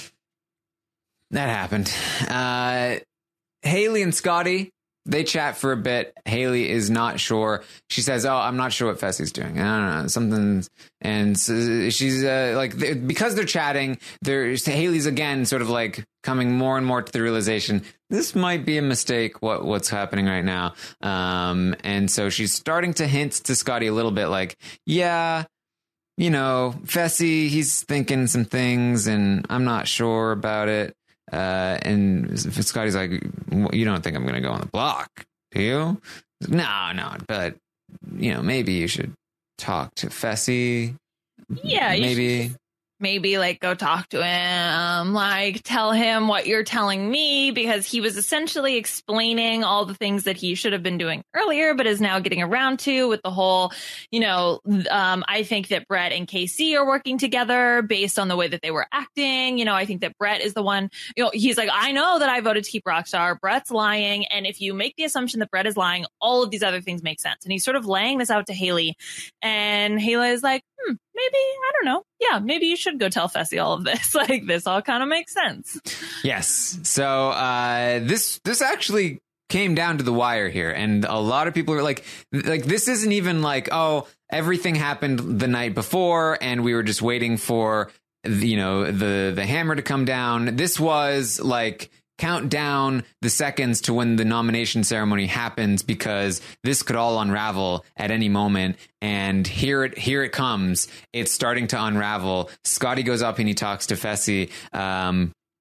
that happened. Uh, Haley and Scotty, they chat for a bit. Haley is not sure. She says, oh, I'm not sure what Fessy's doing. I don't know. Something's, and so she's uh, like, because they're chatting, there's Haley's again sort of like coming more and more to the realization, this might be a mistake, what what's happening right now. Um, and so she's starting to hint to Scotty a little bit like, yeah, you know, Fessy, he's thinking some things and I'm not sure about it. Uh, and Scotty's like, you don't think I'm going to go on the block, do you? No, no, but, you know, maybe you should talk to Fessy. Yeah, maybe. Should, maybe like go talk to him, like tell him what you're telling me, because he was essentially explaining all the things that he should have been doing earlier, but is now getting around to with the whole, you know, um, I think that Brett and K C are working together based on the way that they were acting. You know, I think that Brett is the one, you know, he's like, I know that I voted to keep Rockstar. Brett's lying. And if you make the assumption that Brett is lying, all of these other things make sense. And he's sort of laying this out to Haley, and Haley is like, hmm, maybe, I don't know. Yeah, maybe you should go tell Fessy all of this. Like, this all kind of makes sense. Yes. So uh, this this actually came down to the wire here. And a lot of people are like, like, this isn't even like, oh, everything happened the night before and we were just waiting for, you know, the, the hammer to come down. This was like, count down the seconds to when the nomination ceremony happens, because this could all unravel at any moment. And here it here it comes. It's starting to unravel. Scotty goes up and he talks to Fessy. Um,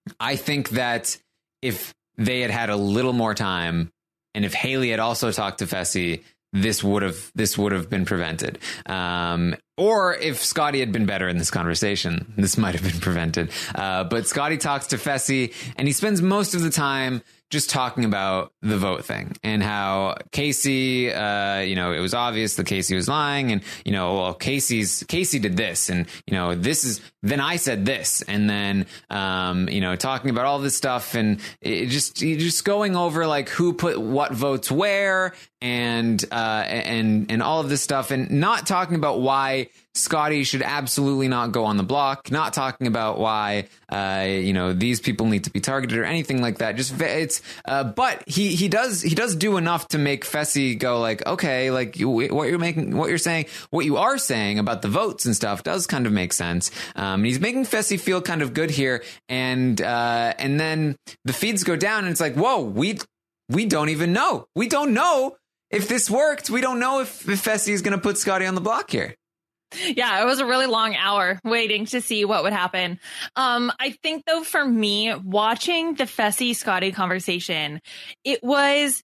I think that if they had had a little more time, and if Haley had also talked to Fessy, this would have this would have been prevented. Um, or if Scotty had been better in this conversation, this might have been prevented. Uh, but Scotty talks to Fessy, and he spends most of the time just talking about the vote thing and how Casey, uh, you know, it was obvious that Casey was lying, and, you know, well, Casey's Casey did this, and, you know, this is, then I said this, and then, um, you know, talking about all this stuff, and it just, just going over like who put what votes where, and, uh, and, and all of this stuff, and not talking about why Scotty should absolutely not go on the block, not talking about why, uh, you know, these people need to be targeted or anything like that. Just it's, uh, but he, he does, he does do enough to make Fessy go like, okay, like you, what you're making, what you're saying, what you are saying about the votes and stuff does kind of make sense. Um, he's making Fessy feel kind of good here. And, uh, and then the feeds go down and it's like, whoa, we, we don't even know. We don't know if this worked. We don't know if, if Fessy is going to put Scotty on the block here. Yeah, it was a really long hour waiting to see what would happen. Um, I think, though, for me, watching the Fessy Scotty conversation, it was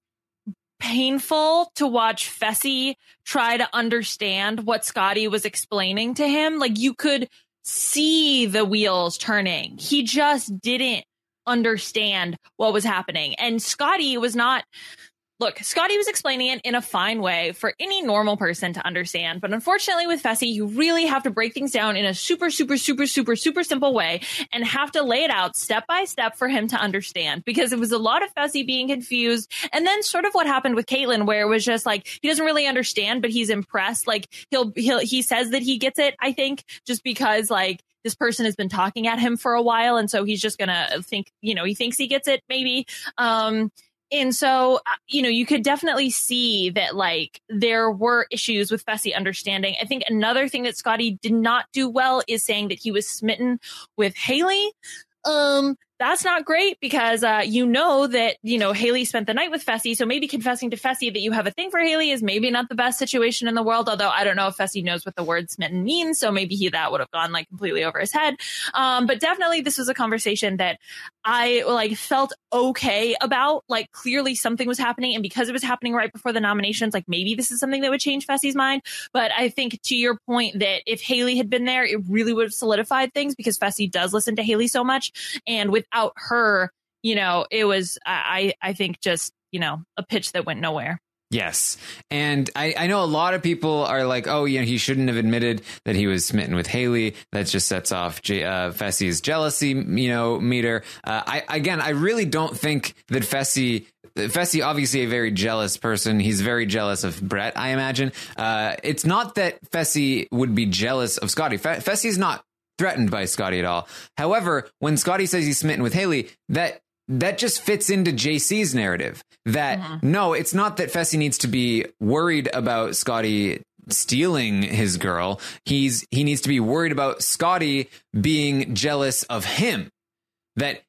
painful to watch Fessy try to understand what Scotty was explaining to him. Like, you could see the wheels turning. He just didn't understand what was happening. And Scotty was not... Look, Scotty was explaining it in a fine way for any normal person to understand. But unfortunately with Fessy, you really have to break things down in a super, super, super, super, super simple way and have to lay it out step by step for him to understand, because it was a lot of Fessy being confused. And then sort of what happened with Caitlyn, where it was just like, he doesn't really understand, but he's impressed. Like he'll, he'll, he says that he gets it, I think, just because like this person has been talking at him for a while. And so he's just going to think, you know, he thinks he gets it maybe. Um, And so, you know, you could definitely see that, like, there were issues with Fessy understanding. I think another thing that Scotty did not do well is saying that he was smitten with Haley. Um, that's not great because, uh, you know that, you know, Haley spent the night with Fessy. So maybe confessing to Fessy that you have a thing for Haley is maybe not the best situation in the world. Although I don't know if Fessy knows what the word smitten means. So maybe he, that would have gone like completely over his head. Um, but definitely this was a conversation that I like felt okay about. Like clearly something was happening. And because it was happening right before the nominations, like maybe this is something that would change Fessy's mind. But I think to your point that if Haley had been there, it really would have solidified things because Fessy does listen to Haley so much. And without her, you know, it was, I, I think just, you know, a pitch that went nowhere. Yes. And I, I know a lot of people are like, oh, you know, he shouldn't have admitted that he was smitten with Haley. That just sets off J- uh, Fessy's jealousy, you know, meter. Uh, I, again, I really don't think that Fessy, Fessy, obviously a very jealous person. He's very jealous of Brett, I imagine. Uh, it's not that Fessy would be jealous of Scotty. F- Fessy's not threatened by Scotty at all. However, when Scotty says he's smitten with Haley, that that just fits into J C's narrative that mm-hmm. no, it's not that Fessy needs to be worried about Scotty stealing his girl. He's he needs to be worried about Scotty being jealous of him. That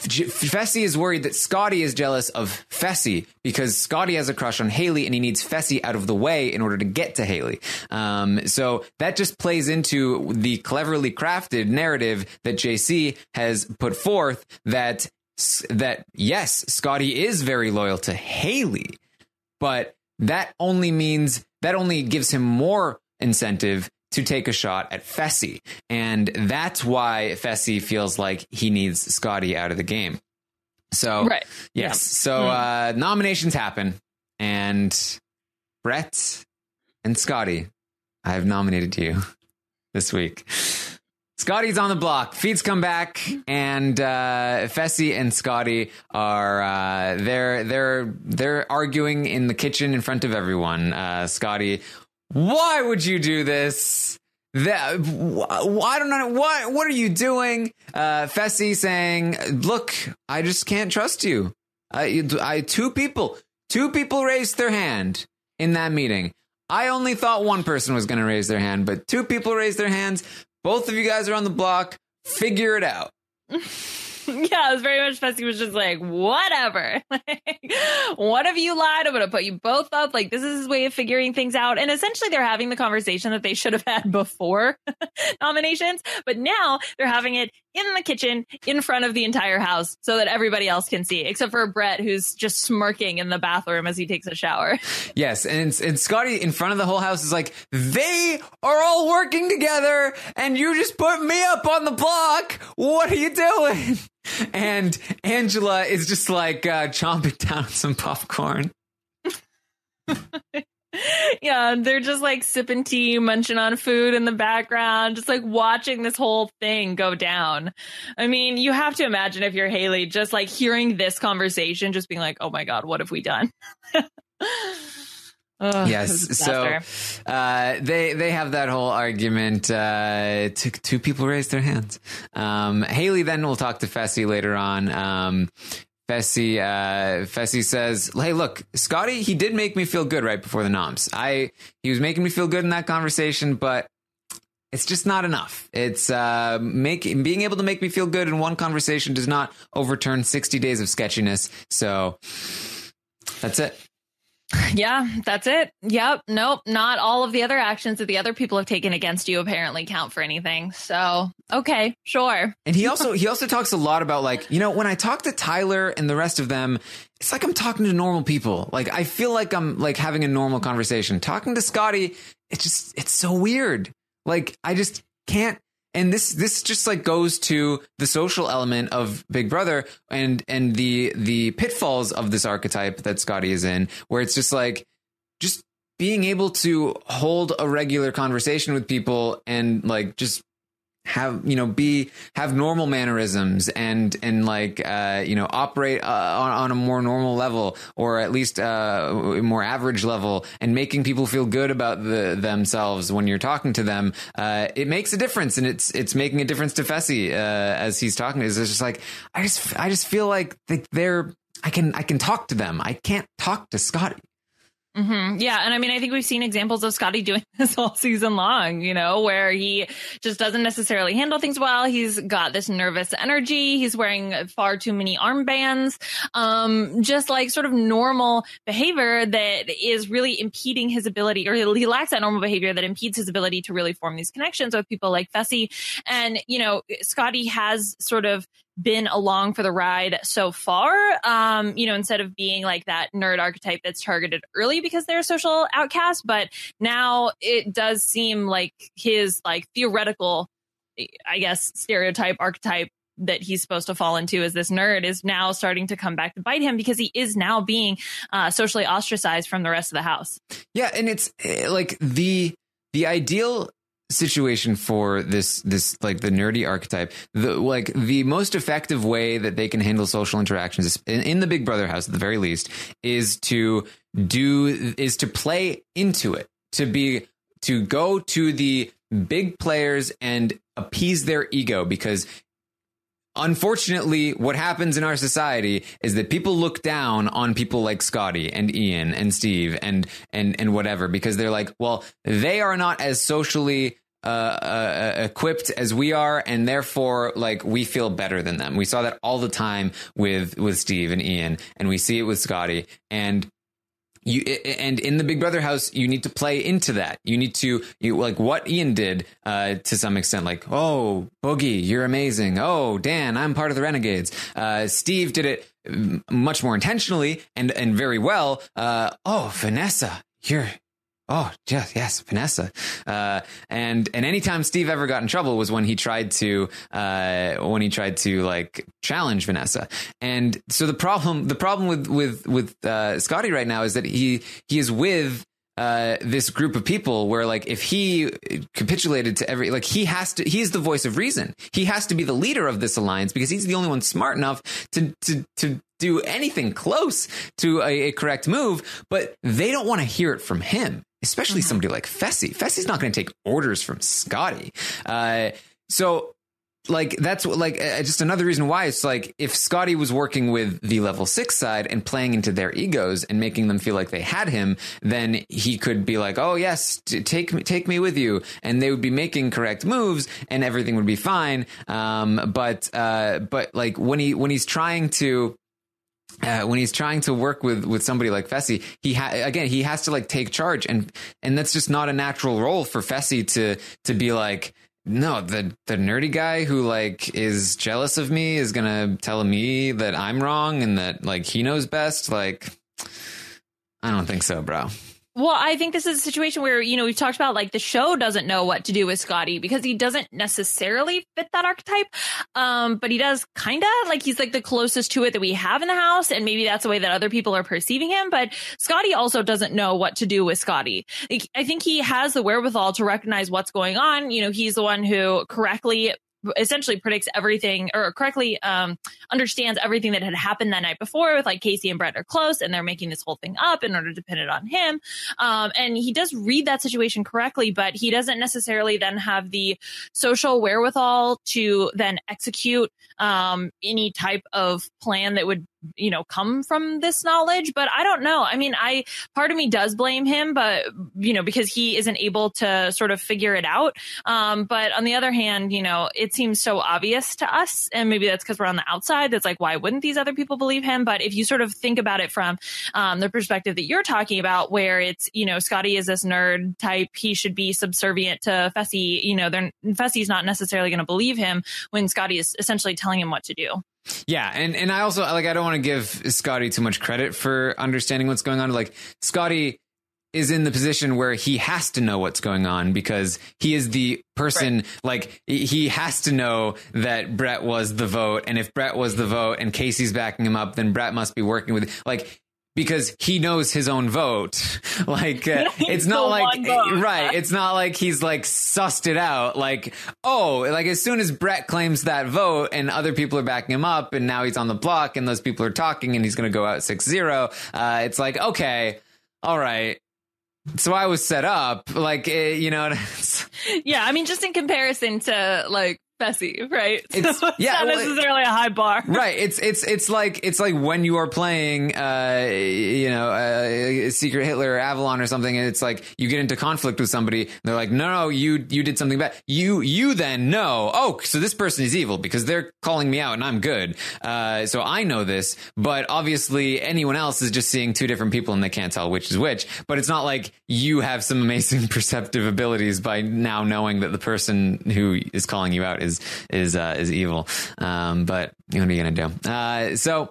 Fessy is worried that Scotty is jealous of Fessy because Scotty has a crush on Haley and he needs Fessy out of the way in order to get to Haley. Um, so that just plays into the cleverly crafted narrative that J C has put forth that that, yes, Scotty is very loyal to Haley, but that only means that only gives him more incentive to take a shot at Fessy. And that's why Fessy feels like he needs Scotty out of the game. So, right. yes. Yeah. So mm. uh, nominations happen. And Brett and Scotty, I have nominated you this week. Scotty's on the block. Feeds come back, and uh, Fessy and Scotty are uh, they're they're they're arguing in the kitchen in front of everyone. Uh, Scotty, why would you do this? That I don't know what what are you doing? Uh, Fessy saying, "Look, I just can't trust you." I, I two people two people raised their hand in that meeting. I only thought one person was going to raise their hand, but two people raised their hands. Both of you guys are on the block. Figure it out. Yeah, it was very much Fessy was just like, whatever. Like, one of you lied. I'm going to put you both up. Like, this is his way of figuring things out. And essentially, they're having the conversation that they should have had before nominations. But now they're having it in the kitchen in front of the entire house so that everybody else can see, except for Brett, who's just smirking in the bathroom as he takes a shower. Yes, and and Scotty in front of the whole house is like, they are all working together, and you just put me up on the block. What are you doing? And Angela is just like uh, chomping down on some popcorn. Yeah, they're just like sipping tea, munching on food in the background, just like watching this whole thing go down. I mean, you have to imagine if you're Haley, just like hearing this conversation, just being like, oh my God, what have we done? Oh, yes. So uh, they they have that whole argument. Uh, two, two people raised their hands. Um, Haley then will talk to Fessy later on. Um, Fessy, uh, Fessy says, hey, look, Scotty, he did make me feel good right before the noms. I he was making me feel good in that conversation, but it's just not enough. It's uh, making being able to make me feel good in one conversation does not overturn sixty days of sketchiness. So that's it. Yeah, that's it. Yep. Nope. Not all of the other actions that the other people have taken against you apparently count for anything. So, okay, sure. And he also he also talks a lot about, like, you know, when I talk to Tyler and the rest of them, it's like I'm talking to normal people. Like, I feel like I'm like having a normal conversation. Talking to Scotty, it's just it's so weird. Like, I just can't. And this this just like goes to the social element of Big Brother and and the the pitfalls of this archetype that Scotty is in, where it's just like just being able to hold a regular conversation with people and like just have, you know, be have normal mannerisms and and like, uh, you know, operate uh, on, on a more normal level, or at least uh, a more average level, and making people feel good about the, themselves when you're talking to them. Uh, it makes a difference, and it's it's making a difference to Fessy uh, as he's talking. It's just like I just I just feel like they're I can I can talk to them. I can't talk to Scotty. Mm-hmm. Yeah. And I mean, I think we've seen examples of Scotty doing this all season long, you know, where he just doesn't necessarily handle things well. He's got this nervous energy. He's wearing far too many armbands, um, just like sort of normal behavior that is really impeding his ability, or he lacks that normal behavior that impedes his ability to really form these connections with people like Fessy. And, you know, Scotty has sort of been along for the ride so far, um, you know, instead of being like that nerd archetype that's targeted early because they're a social outcast. But now it does seem like his like theoretical, I guess, stereotype archetype that he's supposed to fall into as this nerd is now starting to come back to bite him, because he is now being uh, socially ostracized from the rest of the house. Yeah. And it's like the the ideal situation for this this like the nerdy archetype, the like the most effective way that they can handle social interactions in, in the Big Brother house at the very least is to do is to play into it, to be to go to the big players and appease their ego, because unfortunately, what happens in our society is that people look down on people like Scotty and Ian and Steve and and and whatever, because they're like, well, they are not as socially uh, uh, equipped as we are, and therefore, like, we feel better than them. We saw that all the time with with Steve and Ian, and we see it with Scotty. And You, and in the Big Brother house, you need to play into that. You need to, you, like what Ian did uh, to some extent, like, oh, Boogie, you're amazing. Oh, Dan, I'm part of the Renegades. Uh, Steve did it much more intentionally and, and very well. Uh, oh, Vanessa, you're, oh, yes, yes, Vanessa. Uh, and, and anytime Steve ever got in trouble was when he tried to, uh, when he tried to like challenge Vanessa. And so the problem, the problem with, with, with, uh, Scotty right now is that he, he is with, uh, this group of people where, like, if he capitulated to every, like, he has to, he's the voice of reason. He has to be the leader of this alliance because he's the only one smart enough to, to, to, do anything close to a, a correct move, but they don't want to hear it from him, especially mm-hmm. somebody like Fessy. Fessy's not going to take orders from Scotty. Uh, so like, that's like uh, just another reason why it's like, if Scotty was working with the level six side and playing into their egos and making them feel like they had him, then he could be like, oh yes, t- take me, take me with you. And they would be making correct moves and everything would be fine. Um, but, uh, but like when he, when he's trying to, Uh, when he's trying to work with, with somebody like Fessy, he ha- again, he has to like take charge, and and that's just not a natural role for Fessy to to be like no, the the nerdy guy who like is jealous of me is gonna tell me that I'm wrong and that like he knows best. Like, I don't think so, bro. Well, I think this is a situation where, you know, we've talked about like the show doesn't know what to do with Scotty because he doesn't necessarily fit that archetype. Um, but he does kind of like he's like the closest to it that we have in the house. And maybe that's the way that other people are perceiving him. But Scotty also doesn't know what to do with Scotty. Like, I think he has the wherewithal to recognize what's going on. You know, he's the one who correctly essentially predicts everything or correctly um, understands everything that had happened that night before with like Casey and Brett are close and they're making this whole thing up in order to pin it on him. Um, and he does read that situation correctly, but he doesn't necessarily then have the social wherewithal to then execute um, any type of plan that would, you know, come from this knowledge. But I don't know. I mean, I part of me does blame him, but, you know, because he isn't able to sort of figure it out. Um, but on the other hand, you know, it seems so obvious to us. And maybe that's because we're on the outside. That's like, why wouldn't these other people believe him? But if you sort of think about it from um, the perspective that you're talking about, where it's, you know, Scotty is this nerd type, he should be subservient to Fessy. You know, they're, Fessy's not necessarily going to believe him when Scotty is essentially telling him what to do. Yeah, and, and I also, like, I don't want to give Scotty too much credit for understanding what's going on. Like, Scotty is in the position where he has to know what's going on because he is the person, right. Like, he has to know that Brett was the vote. And if Brett was the vote and Casey's backing him up, then Brett must be working with, like, because he knows his own vote. Like, uh, it's not like, right. It's not like he's like sussed it out. Like, oh, like as soon as Brett claims that vote and other people are backing him up and now he's on the block and those people are talking and he's going to go out six zero. Uh, it's like, okay, all right. So I was set up like, uh, you know. Yeah. I mean, just in comparison to like, Fessy, right? It's, so it's yeah, not well, necessarily a high bar, right? It's it's it's like it's like when you are playing, uh, you know, uh, Secret Hitler or Avalon or something, and it's like you get into conflict with somebody. And they're like, no, no, you you did something bad. You you then know, oh, so this person is evil because they're calling me out and I'm good. Uh, so I know this, but obviously anyone else is just seeing two different people and they can't tell which is which. But it's not like you have some amazing perceptive abilities by now knowing that the person who is calling you out is. is is uh, is evil, um, but what are you gonna do? Uh, so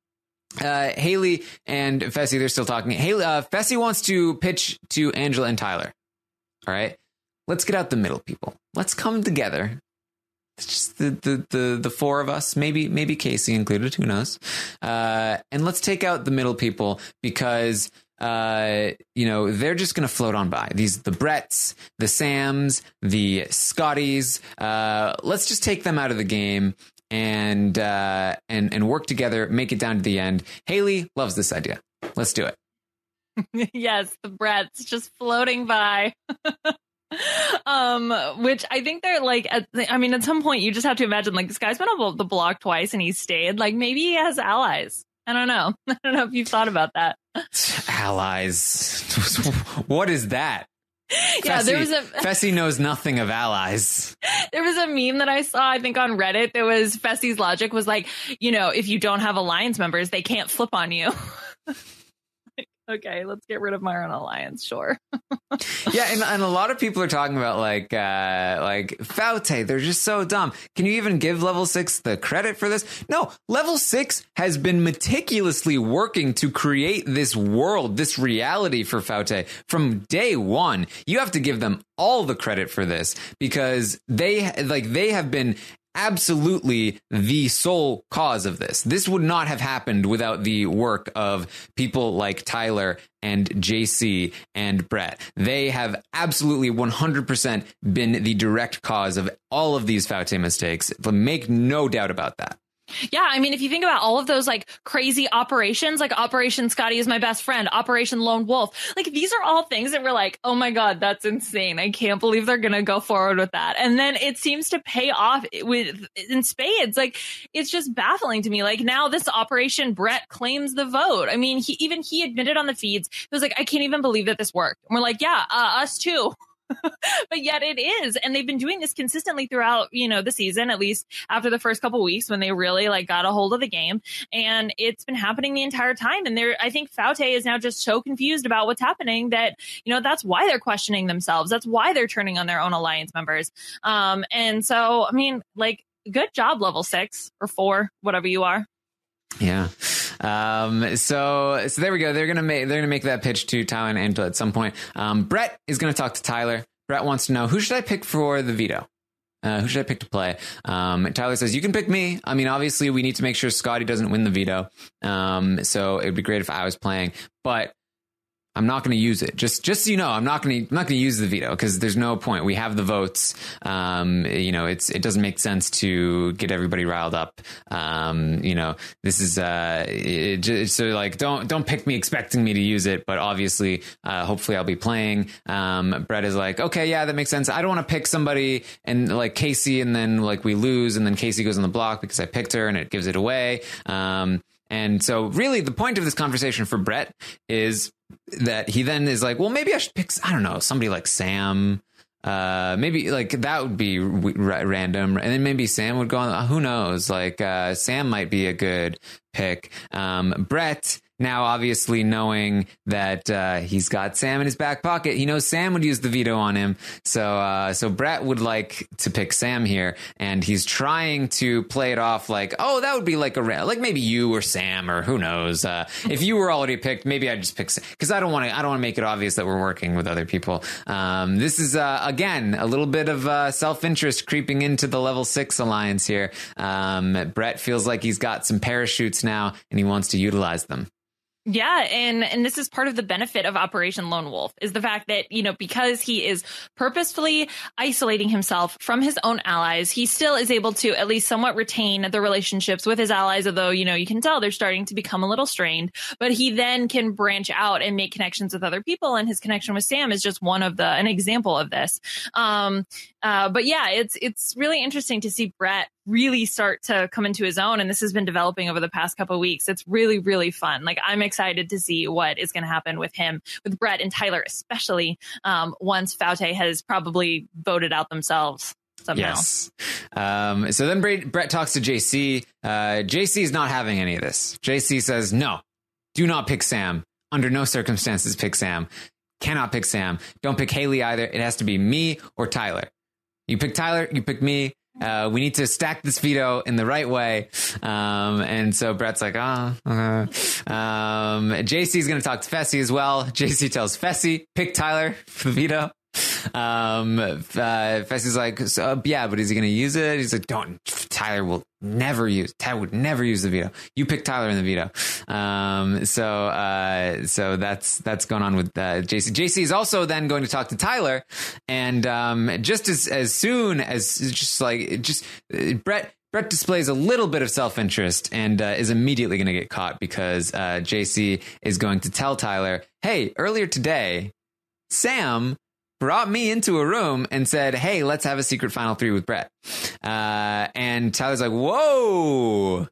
uh, Haley and Fessy, they're still talking. Haley, uh, Fessy wants to pitch to Angela and Tyler. All right, let's get out the middle, people. Let's come together. It's just the the the, the four of us, maybe maybe Casey included. Who knows? Uh, and let's take out the middle people because. Uh, you know, they're just going to float on by. These, the Bretts, the Sams, the Scotties. Uh, let's just take them out of the game and, uh, and, and work together, make it down to the end. Haley loves this idea. Let's do it. Yes, the Bretts just floating by. um, which I think they're like, at, I mean, at some point you just have to imagine like this guy's been on the block twice and he's stayed. Like maybe he has allies. I don't know. I don't know if you've thought about that. Allies. What is that? Yeah, Fessy, there was a Fessy knows nothing of allies. There was a meme that I saw, I think on Reddit. There was Fessy's logic was like, you know, if you don't have alliance members, they can't flip on you. Okay, let's get rid of my own alliance. Sure. Yeah, and, and a lot of people are talking about like uh, like Faute. They're just so dumb. Can you even give Level Six the credit for this? No, Level Six has been meticulously working to create this world, this reality for Faute from day one. You have to give them all the credit for this because they like they have been. Absolutely the sole cause of this. This would not have happened without the work of people like Tyler and J C and Brett. They have absolutely one hundred percent been the direct cause of all of these Faute mistakes. Make no doubt about that. Yeah, I mean, if you think about all of those like crazy operations, like Operation Scotty is my best friend, Operation Lone Wolf, like these are all things that we're like, oh my God, that's insane. I can't believe they're going to go forward with that. And then it seems to pay off with in spades. Like it's just baffling to me. Like now this Operation Brett claims the vote. I mean, he even he admitted on the feeds. It was like, I can't even believe that this worked. And we're like, yeah, uh, us too. but yet it is. And they've been doing this consistently throughout, you know, the season, at least after the first couple of weeks when they really like got a hold of the game. And it's been happening the entire time. And they're, I think Faute is now just so confused about what's happening that, you know, that's why they're questioning themselves. That's why they're turning on their own alliance members. Um, and so, I mean, like, good job, level six or four, whatever you are. Yeah. Um, so, so there we go. They're going to make, they're going to make that pitch to Tyler and Angela at some point. Um, Brett is going to talk to Tyler. Brett wants to know, who should I pick for the veto? Uh, who should I pick to play? Um, Tyler says, you can pick me. I mean, obviously we need to make sure Scotty doesn't win the veto. Um, so it'd be great if I was playing, but I'm not going to use it. Just, just so you know, I'm not going to, I'm not going to use the veto because there's no point. We have the votes. Um, you know, it's, it doesn't make sense to get everybody riled up. Um, you know, this is, uh, it, just, so like, don't, don't pick me expecting me to use it, but obviously, uh, hopefully I'll be playing. Um, Brett is like, okay, yeah, that makes sense. I don't want to pick somebody and like Casey and then like we lose and then Casey goes on the block because I picked her and it gives it away. Um, and so really the point of this conversation for Brett is that he then is like, well, maybe I should pick, I don't know, somebody like Sam. Uh, maybe like that would be r- random. And then maybe Sam would go on. Who knows? Like, uh, Sam might be a good pick. Um, Brett, now obviously knowing that, uh, he's got Sam in his back pocket, he knows Sam would use the veto on him. So, uh, so Brett would like to pick Sam here, and he's trying to play it off like, oh, that would be like a, like maybe you or Sam or who knows. Uh, if you were already picked, maybe I'd just pick Sam, because I don't want to, I don't want to make it obvious that we're working with other people. Um, this is, uh, again, a little bit of, uh, self-interest creeping into the level six alliance here. Um, Brett feels like he's got some parachutes now and he wants to utilize them. Yeah, and and this is part of the benefit of Operation Lone Wolf is the fact that, you know, because he is purposefully isolating himself from his own allies, he still is able to at least somewhat retain the relationships with his allies, although, you know, you can tell they're starting to become a little strained. But he then can branch out and make connections with other people, and his connection with Sam is just one of the an example of this. Um, uh, but yeah, it's it's really interesting to see Brett really start to come into his own, and this has been developing over the past couple of weeks. It's really, really fun. Like, I'm excited to see what is going to happen with him, with Brett and Tyler, especially um, once Faute has probably voted out themselves somehow. Yes. Um, so then Brett, Brett talks to J C. Uh, J C is not having any of this. J C says, no, do not pick Sam. Under no circumstances pick Sam. Cannot pick Sam. Don't pick Haley either. It has to be me or Tyler. You pick Tyler, you pick me. Uh, we need to stack this veto in the right way. Um, and so Brett's like, oh, uh, um, J C is going to talk to Fessy as well. J C tells Fessy, pick Tyler for the veto. Um, uh, Fessy's like, so, yeah, but is he going to use it? He's like, don't, Tyler will never use, Tyler would never use the veto. You pick Tyler in the veto. Um, so, uh, so that's, that's going on with, uh, J C. J C is also then going to talk to Tyler. And, um, just as, as soon as just like, just uh, Brett, Brett displays a little bit of self-interest and uh, is immediately going to get caught because uh, J C is going to tell Tyler, hey, earlier today, Sam brought me into a room and said, hey, let's have a secret final three with Brett. Uh, and Tyler's like, whoa,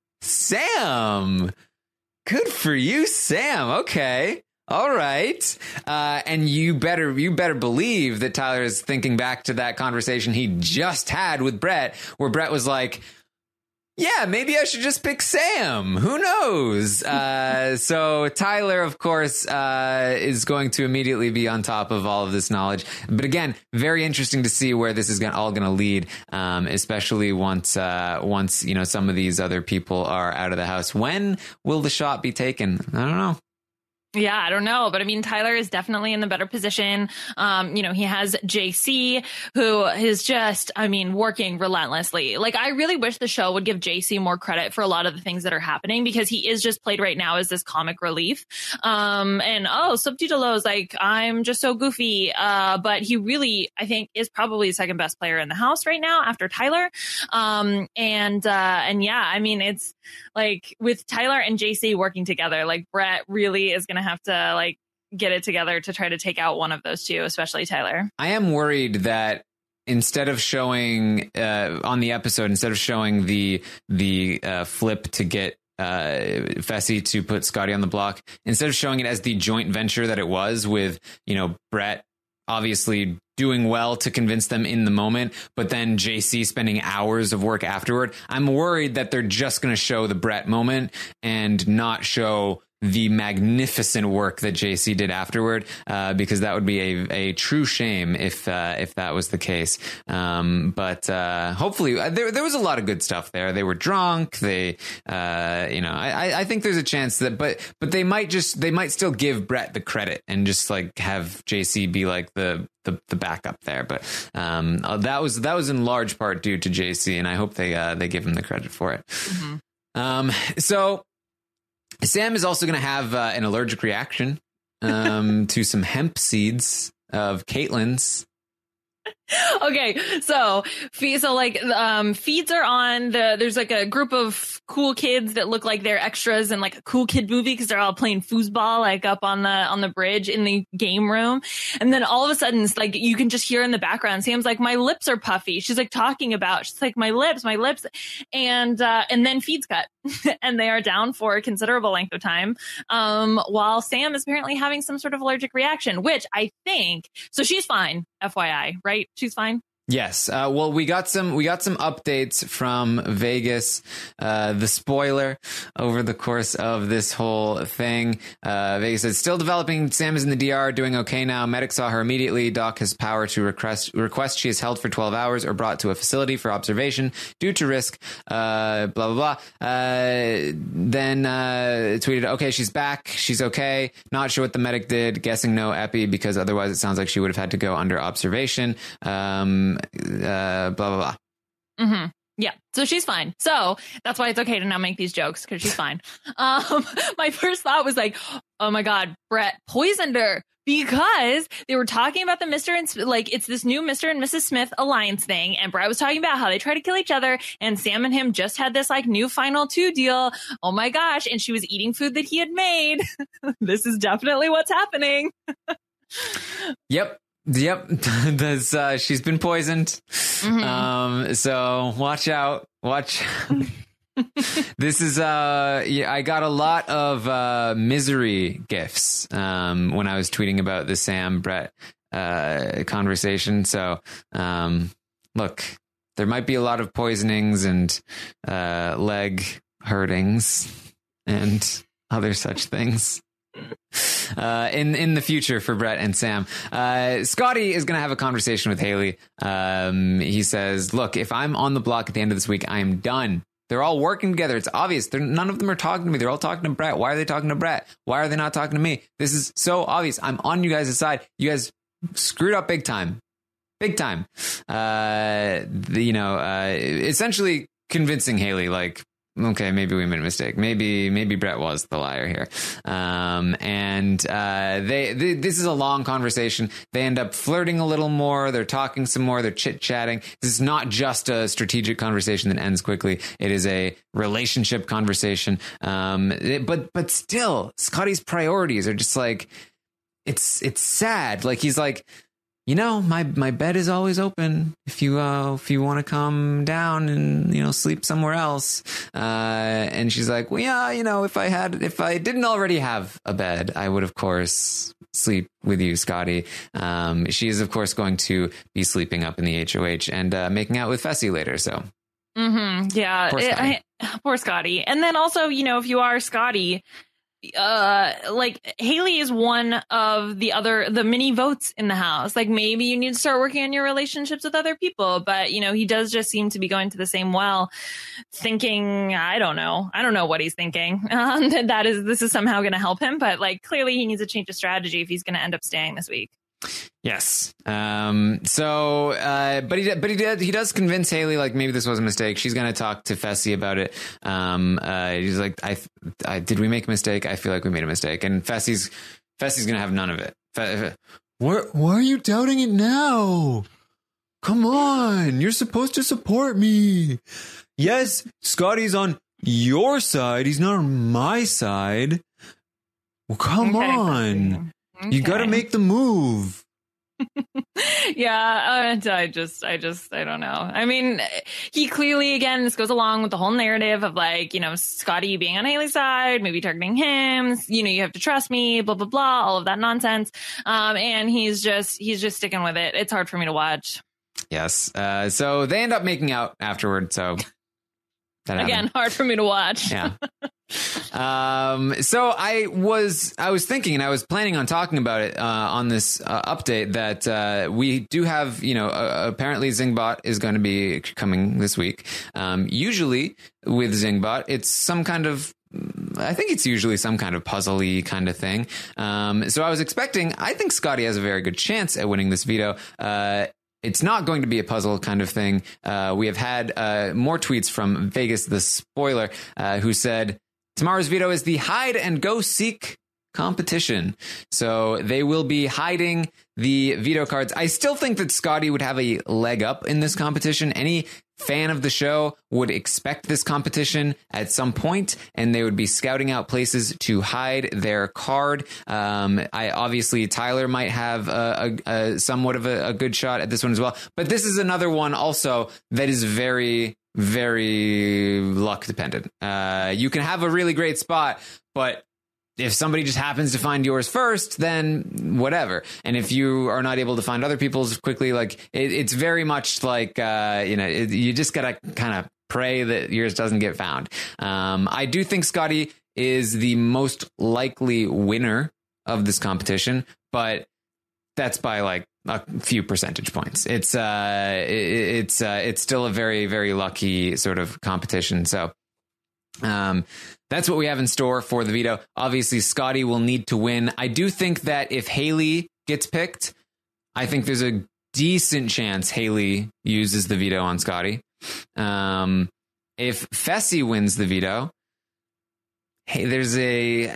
Sam, good for you, Sam. Okay. All right. Uh, and you better, you better believe that Tyler is thinking back to that conversation he just had with Brett, where Brett was like, yeah, maybe I should just pick Sam. Who knows? Uh, so Tyler, of course, uh, is going to immediately be on top of all of this knowledge. But again, very interesting to see where this is gonna, all going to lead, um, especially once, uh, once, you know, some of these other people are out of the house. When will the shot be taken? I don't know. Yeah, I don't know. But I mean, Tyler is definitely in the better position. Um, you know, he has J C, who is just, I mean, working relentlessly. Like, I really wish the show would give J C more credit for a lot of the things that are happening, because he is just played right now as this comic relief. Um, and, oh, Subtitolo's like, I'm just so goofy. Uh, but he really, I think, is probably the second best player in the house right now after Tyler. Um, and, uh, and yeah, I mean, it's like with Tyler and J C working together, like Brett really is going to have to like get it together to try to take out one of those two, especially Tyler. I am worried that instead of showing uh, on the episode, instead of showing the the uh, flip to get uh, Fessy to put Scotty on the block, instead of showing it as the joint venture that it was with, you know, Brett, obviously doing well to convince them in the moment, but then J C spending hours of work afterward. I'm worried that they're just going to show the Brett moment and not show the magnificent work that J C did afterward, uh, because that would be a, a true shame if uh, if that was the case. Um, but uh, hopefully, uh, there there was a lot of good stuff there. They were drunk. They, uh, you know, I, I think there's a chance that, but but they might just they might still give Brett the credit and just like have J C be like the the, the backup there. But um, uh, that was that was in large part due to J C, and I hope they uh, they give him the credit for it. Mm-hmm. Um, so. Sam is also going to have uh, an allergic reaction um, to some hemp seeds of Caitlyn's. Okay, so so like um feeds are on the there's like a group of cool kids that look like they're extras in like a cool kid movie because they're all playing foosball like up on the on the bridge in the game room, and then all of a sudden it's like you can just hear in the background Sam's like, my lips are puffy. She's like talking about she's like my lips my lips and uh and then feeds cut and they are down for a considerable length of time um while Sam is apparently having some sort of allergic reaction, which I think so she's fine, F Y I, right? She's fine. Yes. Uh, well, we got some we got some updates from Vegas, uh, the spoiler over the course of this whole thing. Uh, Vegas said, still developing. Sam is in the D R, doing okay now. Medic saw her immediately. Doc has power to request request she is held for twelve hours or brought to a facility for observation due to risk. Uh, blah, blah, blah. Uh, then uh, tweeted, okay, she's back. She's okay. Not sure what the medic did. Guessing no epi because otherwise it sounds like she would have had to go under observation. Um, Uh, blah blah blah. Mm-hmm. Yeah, so she's fine. So that's why it's okay to now make these jokes because she's fine. Um, my first thought was like, oh my god, Brett poisoned her because they were talking about the Mister and like it's this new Mister and Missus Smith alliance thing, and Brett was talking about how they try to kill each other, and Sam and him just had this like new final two deal. Oh my gosh, and she was eating food that he had made. This is definitely what's happening. Yep. Yep, That's, uh, she's been poisoned. Mm-hmm. Um, so watch out. Watch. This is uh, yeah, I got a lot of uh, misery gifts um, when I was tweeting about the Sam Brett uh, conversation. So um, look, there might be a lot of poisonings and uh, leg hurtings and other such things. Uh, in in the future for Brett and Sam. uh, Scotty is going to have a conversation with Haley. Um, he says, look, if I'm on the block at the end of this week, I am done. They're all working together. It's obvious. They're, none of them are talking to me. They're all talking to Brett. Why are they talking to Brett? Why are they not talking to me? This is so obvious. I'm on you guys' side. You guys screwed up big time. Big time. Uh, the, you know, uh, essentially convincing Haley, like, okay, maybe we made a mistake. Maybe, maybe Brett was the liar here. Um, and, uh, they, they, this is a long conversation. They end up flirting a little more. They're talking some more. They're chit chatting. This is not just a strategic conversation that ends quickly. It is a relationship conversation. Um, it, but, but still, Scotty's priorities are just like, it's, it's sad. Like, he's like, you know, my, my bed is always open if you, uh, if you want to come down and, you know, sleep somewhere else. Uh, and she's like, well, yeah, you know, if I had, if I didn't already have a bed, I would, of course, sleep with you, Scotty. Um, she is, of course, going to be sleeping up in the H O H and, uh, making out with Fessy later. So, mm-hmm. yeah, poor Scotty. It, I, poor Scotty. And then also, you know, if you are Scotty, uh like Haley is one of the other the many votes in the house. Like maybe you need to start working on your relationships with other people, but you know he does just seem to be going to the same well, thinking I don't know I don't know what he's thinking. Um, that, that is this is somehow going to help him, but like clearly he needs to change his strategy if he's going to end up staying this week. Yes. Um, so, uh, but he, but he did, he does convince Haley, like, maybe this was a mistake. She's going to talk to Fessy about it. Um, uh, he's like, I, I, did we make a mistake? I feel like we made a mistake. And Fessy's, Fessy's going to have none of it. Fe- why, why are you doubting it now? Come on. You're supposed to support me. Yes, Scotty's on your side. He's not on my side. Well, come Okay. on. Okay. You got to make the move. Yeah, uh, I just, I just, I don't know. I mean, he clearly, again, this goes along with the whole narrative of like, you know, Scotty being on Haley's side, maybe targeting him. You know, you have to trust me, blah blah blah, all of that nonsense. Um, and he's just, he's just sticking with it. It's hard for me to watch. Yes. Uh, so they end up making out afterward. So that again, happened. hard for me to watch. Yeah. Um, so I was, I was thinking, and I was planning on talking about it, uh, on this uh, update that, uh, we do have, you know, uh, apparently Zingbot is going to be coming this week. Um, usually with Zingbot, it's some kind of, I think it's usually some kind of puzzly kind of thing. Um, so I was expecting, I think Scotty has a very good chance at winning this veto. Uh, It's not going to be a puzzle kind of thing. Uh, we have had uh, more tweets from Vegas the Spoiler, uh, who said, tomorrow's veto is the hide and go seek competition. So they will be hiding the veto cards. I still think that Scotty would have a leg up in this competition. Any fan of the show would expect this competition at some point, and they would be scouting out places to hide their card. Um, I obviously Tyler might have a, a, a somewhat of a, a good shot at this one as well, but this is another one also that is very, very luck dependent. Uh, you can have a really great spot, but if somebody just happens to find yours first, then whatever. And if you are not able to find other people's quickly, like it, it's very much like, uh, you know, it, you just got to kind of pray that yours doesn't get found. Um, I do think Scotty is the most likely winner of this competition, but that's by like a few percentage points. It's uh, it, it's uh, it's still a very, very lucky sort of competition. So um, that's what we have in store for the veto. Obviously, Scotty will need to win. I do think that if Haley gets picked, I think there's a decent chance Haley uses the veto on Scotty. Um, if Fessy wins the veto, hey, there's a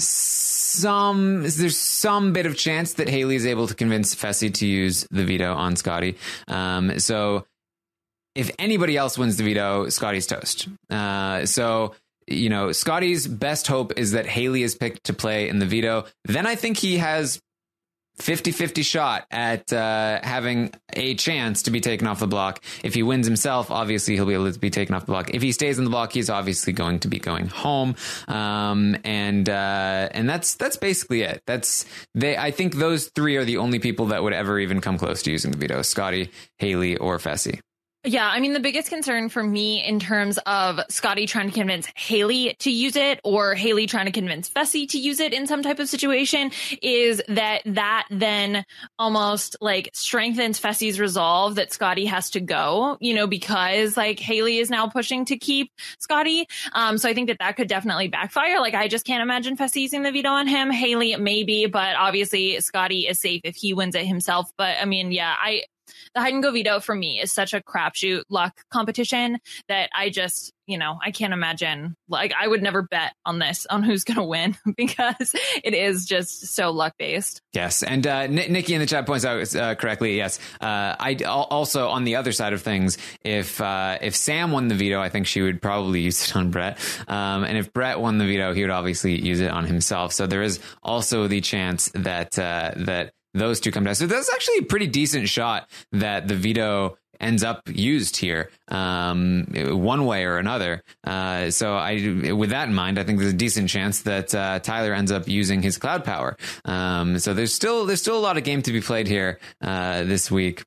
some there's some bit of chance that Haley is able to convince Fessy to use the veto on Scotty. Um, so if anybody else wins the veto, Scotty's toast. Uh, so, you know, Scotty's best hope is that Haley is picked to play in the veto. Then I think he has fifty-fifty shot at uh, having a chance to be taken off the block. If he wins himself, obviously he'll be able to be taken off the block. If he stays in the block, he's obviously going to be going home. Um, and uh, and that's that's basically it. That's they. I think those three are the only people that would ever even come close to using the veto: Scotty, Haley, or Fessy. Yeah, I mean, the biggest concern for me in terms of Scotty trying to convince Haley to use it or Haley trying to convince Fessy to use it in some type of situation is that that then almost like strengthens Fessy's resolve that Scotty has to go, you know, because like Haley is now pushing to keep Scotty. Um, so I think that that could definitely backfire. Like, I just can't imagine Fessy using the veto on him. Haley, maybe, but obviously Scotty is safe if he wins it himself. But I mean, yeah, I, the hide and go veto for me is such a crapshoot luck competition that I just, you know, I can't imagine. Like, I would never bet on this, on who's going to win, because it is just so luck based. Yes. And uh, N- Nikki in the chat points out uh, correctly. Yes. Uh, I also, on the other side of things, if uh, if Sam won the veto, I think she would probably use it on Brett. Um, and if Brett won the veto, he would obviously use it on himself. So there is also the chance that uh, that those two come down. So that's actually a pretty decent shot that the veto ends up used here, um, one way or another. Uh, so I, with that in mind, I think there's a decent chance that uh, Tyler ends up using his cloud power. Um, so there's still there's still a lot of game to be played here uh, this week.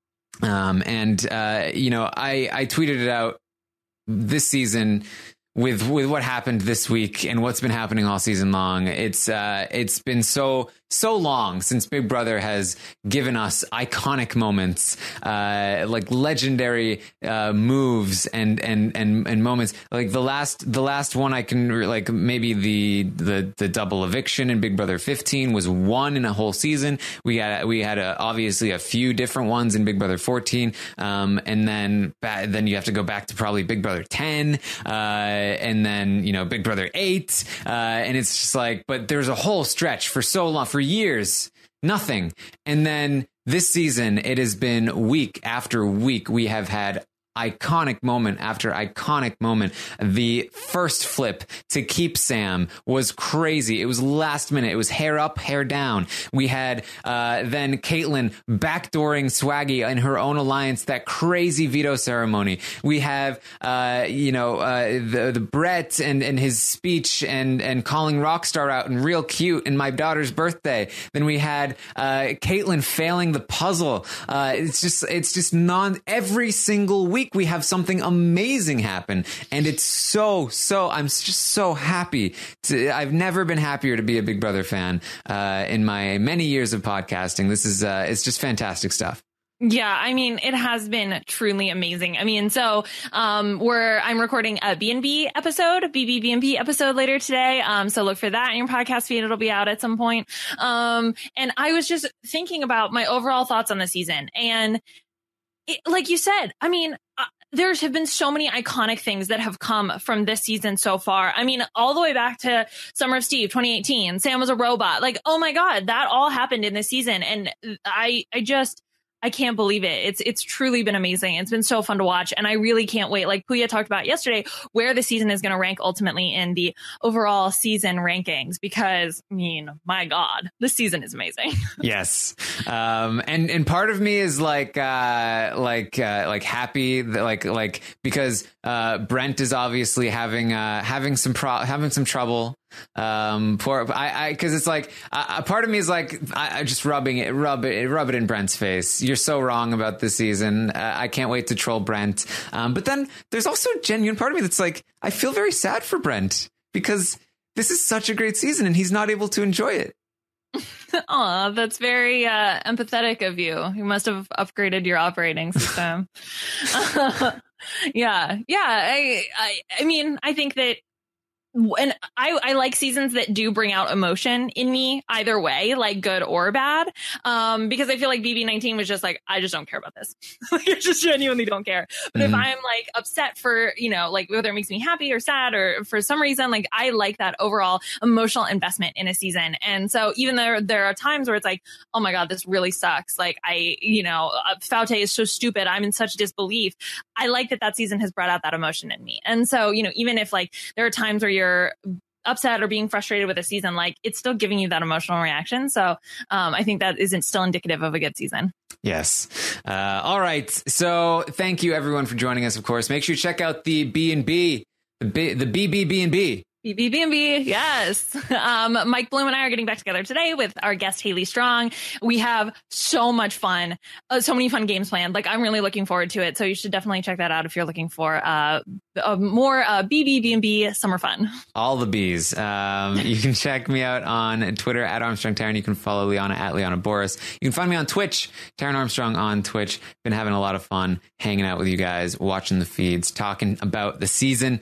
Um, and uh, you know, I I tweeted it out this season. With with what happened this week and what's been happening all season long, it's uh, it's been so so long since Big Brother has given us iconic moments, uh, like legendary uh, moves and, and and and moments. Like the last the last one I can like maybe the the the double eviction in Big Brother fifteen was one in a whole season. We had we had a, obviously a few different ones in Big Brother fourteen, um, and then then you have to go back to probably Big Brother ten. Uh, and then, you know, Big Brother eight, uh, and it's just like, but there's a whole stretch for so long, for years, nothing. And then this season, it has been week after week, we have had iconic moment after iconic moment. The first flip to keep Sam was crazy. It was last minute. It was hair up, hair down. We had uh, then Caitlyn backdooring Swaggy in her own alliance, that crazy veto ceremony. We have, uh, you know, uh, the, the Brett and, and his speech and, and calling Rockstar out and real cute in my daughter's birthday. Then we had uh, Caitlyn failing the puzzle. Uh, it's just, it's just non, every single week we have something amazing happen. And it's so, so, I'm just so happy to, I've never been happier to be a Big Brother fan uh, in my many years of podcasting. This is, uh, it's just fantastic stuff. Yeah, I mean, it has been truly amazing. I mean, so um, we're I'm recording a B and B episode, B B B and B episode later today. Um, so look for that in your podcast feed. It'll be out at some point. Um, and I was just thinking about my overall thoughts on the season. And it, like you said, I mean, uh, there have been so many iconic things that have come from this season so far. I mean, all the way back to Summer of Steve, twenty eighteen, Sam was a robot. Like, oh my God, that all happened in this season. And I, I just... I can't believe it. It's it's truly been amazing. It's been so fun to watch. And I really can't wait. Like Puya talked about yesterday, where the season is going to rank ultimately in the overall season rankings, because, I mean, my God, this season is amazing. Yes. Um, and, and part of me is like, uh, like, uh, like happy that like, like, because, uh, Brent is obviously having, uh, having some pro having some trouble. Um, poor, I, I, cause it's like, uh, a part of me is like, I, I just rubbing it, rub it, rub it in Brent's face. You're so wrong about this season. Uh, I can't wait to troll Brent. Um, but then there's also a genuine part of me that's like, I feel very sad for Brent because this is such a great season and he's not able to enjoy it. Aw, that's very uh, empathetic of you. You must have upgraded your operating system. yeah, yeah. I, I, I mean, I think that. And I, I like seasons that do bring out emotion in me either way, like good or bad, um, because I feel like B B nineteen was just like, I just don't care about this. I just genuinely don't care. But mm-hmm. if I'm like upset for, you know, like whether it makes me happy or sad or for some reason, like I like that overall emotional investment in a season. And so even though there are times where it's like, oh my God, this really sucks. Like I, you know, Faute is so stupid. I'm in such disbelief. I like that that season has brought out that emotion in me. And so, you know, even if like there are times where you're upset or being frustrated with a season, like it's still giving you that emotional reaction. So um, I think that isn't still indicative of a good season. Yes. Uh, all right. So thank you everyone for joining us. Of course, make sure you check out the B and B, the B, the B B B and B. B B B and B, yes. Um, Mike Bloom and I are getting back together today with our guest, Haley Strong. We have so much fun, uh, so many fun games planned. Like, I'm really looking forward to it. So you should definitely check that out if you're looking for uh, uh, more uh, B B B and B summer fun. All the B's. Um, you can check me out on Twitter at Armstrong Taran. You can follow Liana at Liana Boris. You can find me on Twitch, Taran Armstrong on Twitch. Been having a lot of fun hanging out with you guys, watching the feeds, talking about the season.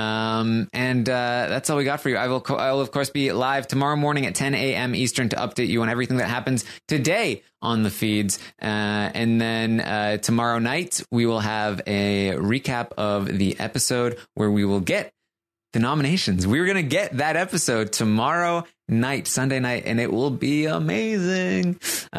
Um, and uh, that's all we got for you. I will, I will, of course, be live tomorrow morning at ten a.m. Eastern to update you on everything that happens today on the feeds. Uh, and then uh, tomorrow night, we will have a recap of the episode where we will get the nominations. We're going to get that episode tomorrow night, Sunday night, and it will be amazing.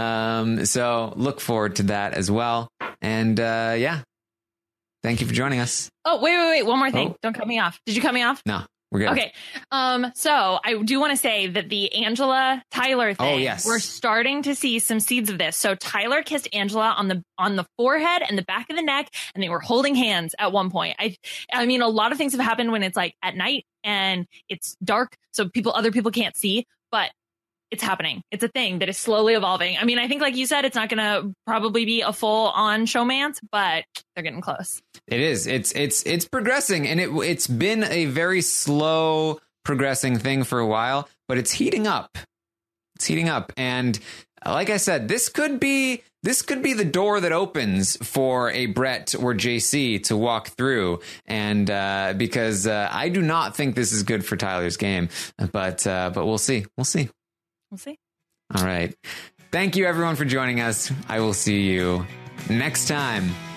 Um, so look forward to that as well. And uh, yeah, thank you for joining us. Oh, wait, wait, wait. One more thing. Oh. Don't cut me off. Did you cut me off? No. We're good. Okay. Um, so I do want to say that the Angela Tyler thing, oh, yes. we're starting to see some seeds of this. So Tyler kissed Angela on the on the forehead and the back of the neck, and they were holding hands at one point. I I mean, a lot of things have happened when it's like at night and it's dark, so people other people can't see, but it's happening. It's a thing that is slowly evolving. I mean, I think, like you said, it's not going to probably be a full on showmance, but they're getting close. It is. It's it's it's progressing, and it it's been a very slow progressing thing for a while, but it's heating up. It's heating up, and like I said, this could be this could be the door that opens for a Brett or J C to walk through, and uh, because uh, I do not think this is good for Tyler's game, but uh, but we'll see. We'll see. We'll see. All right. Thank you, everyone, for joining us. I will see you next time.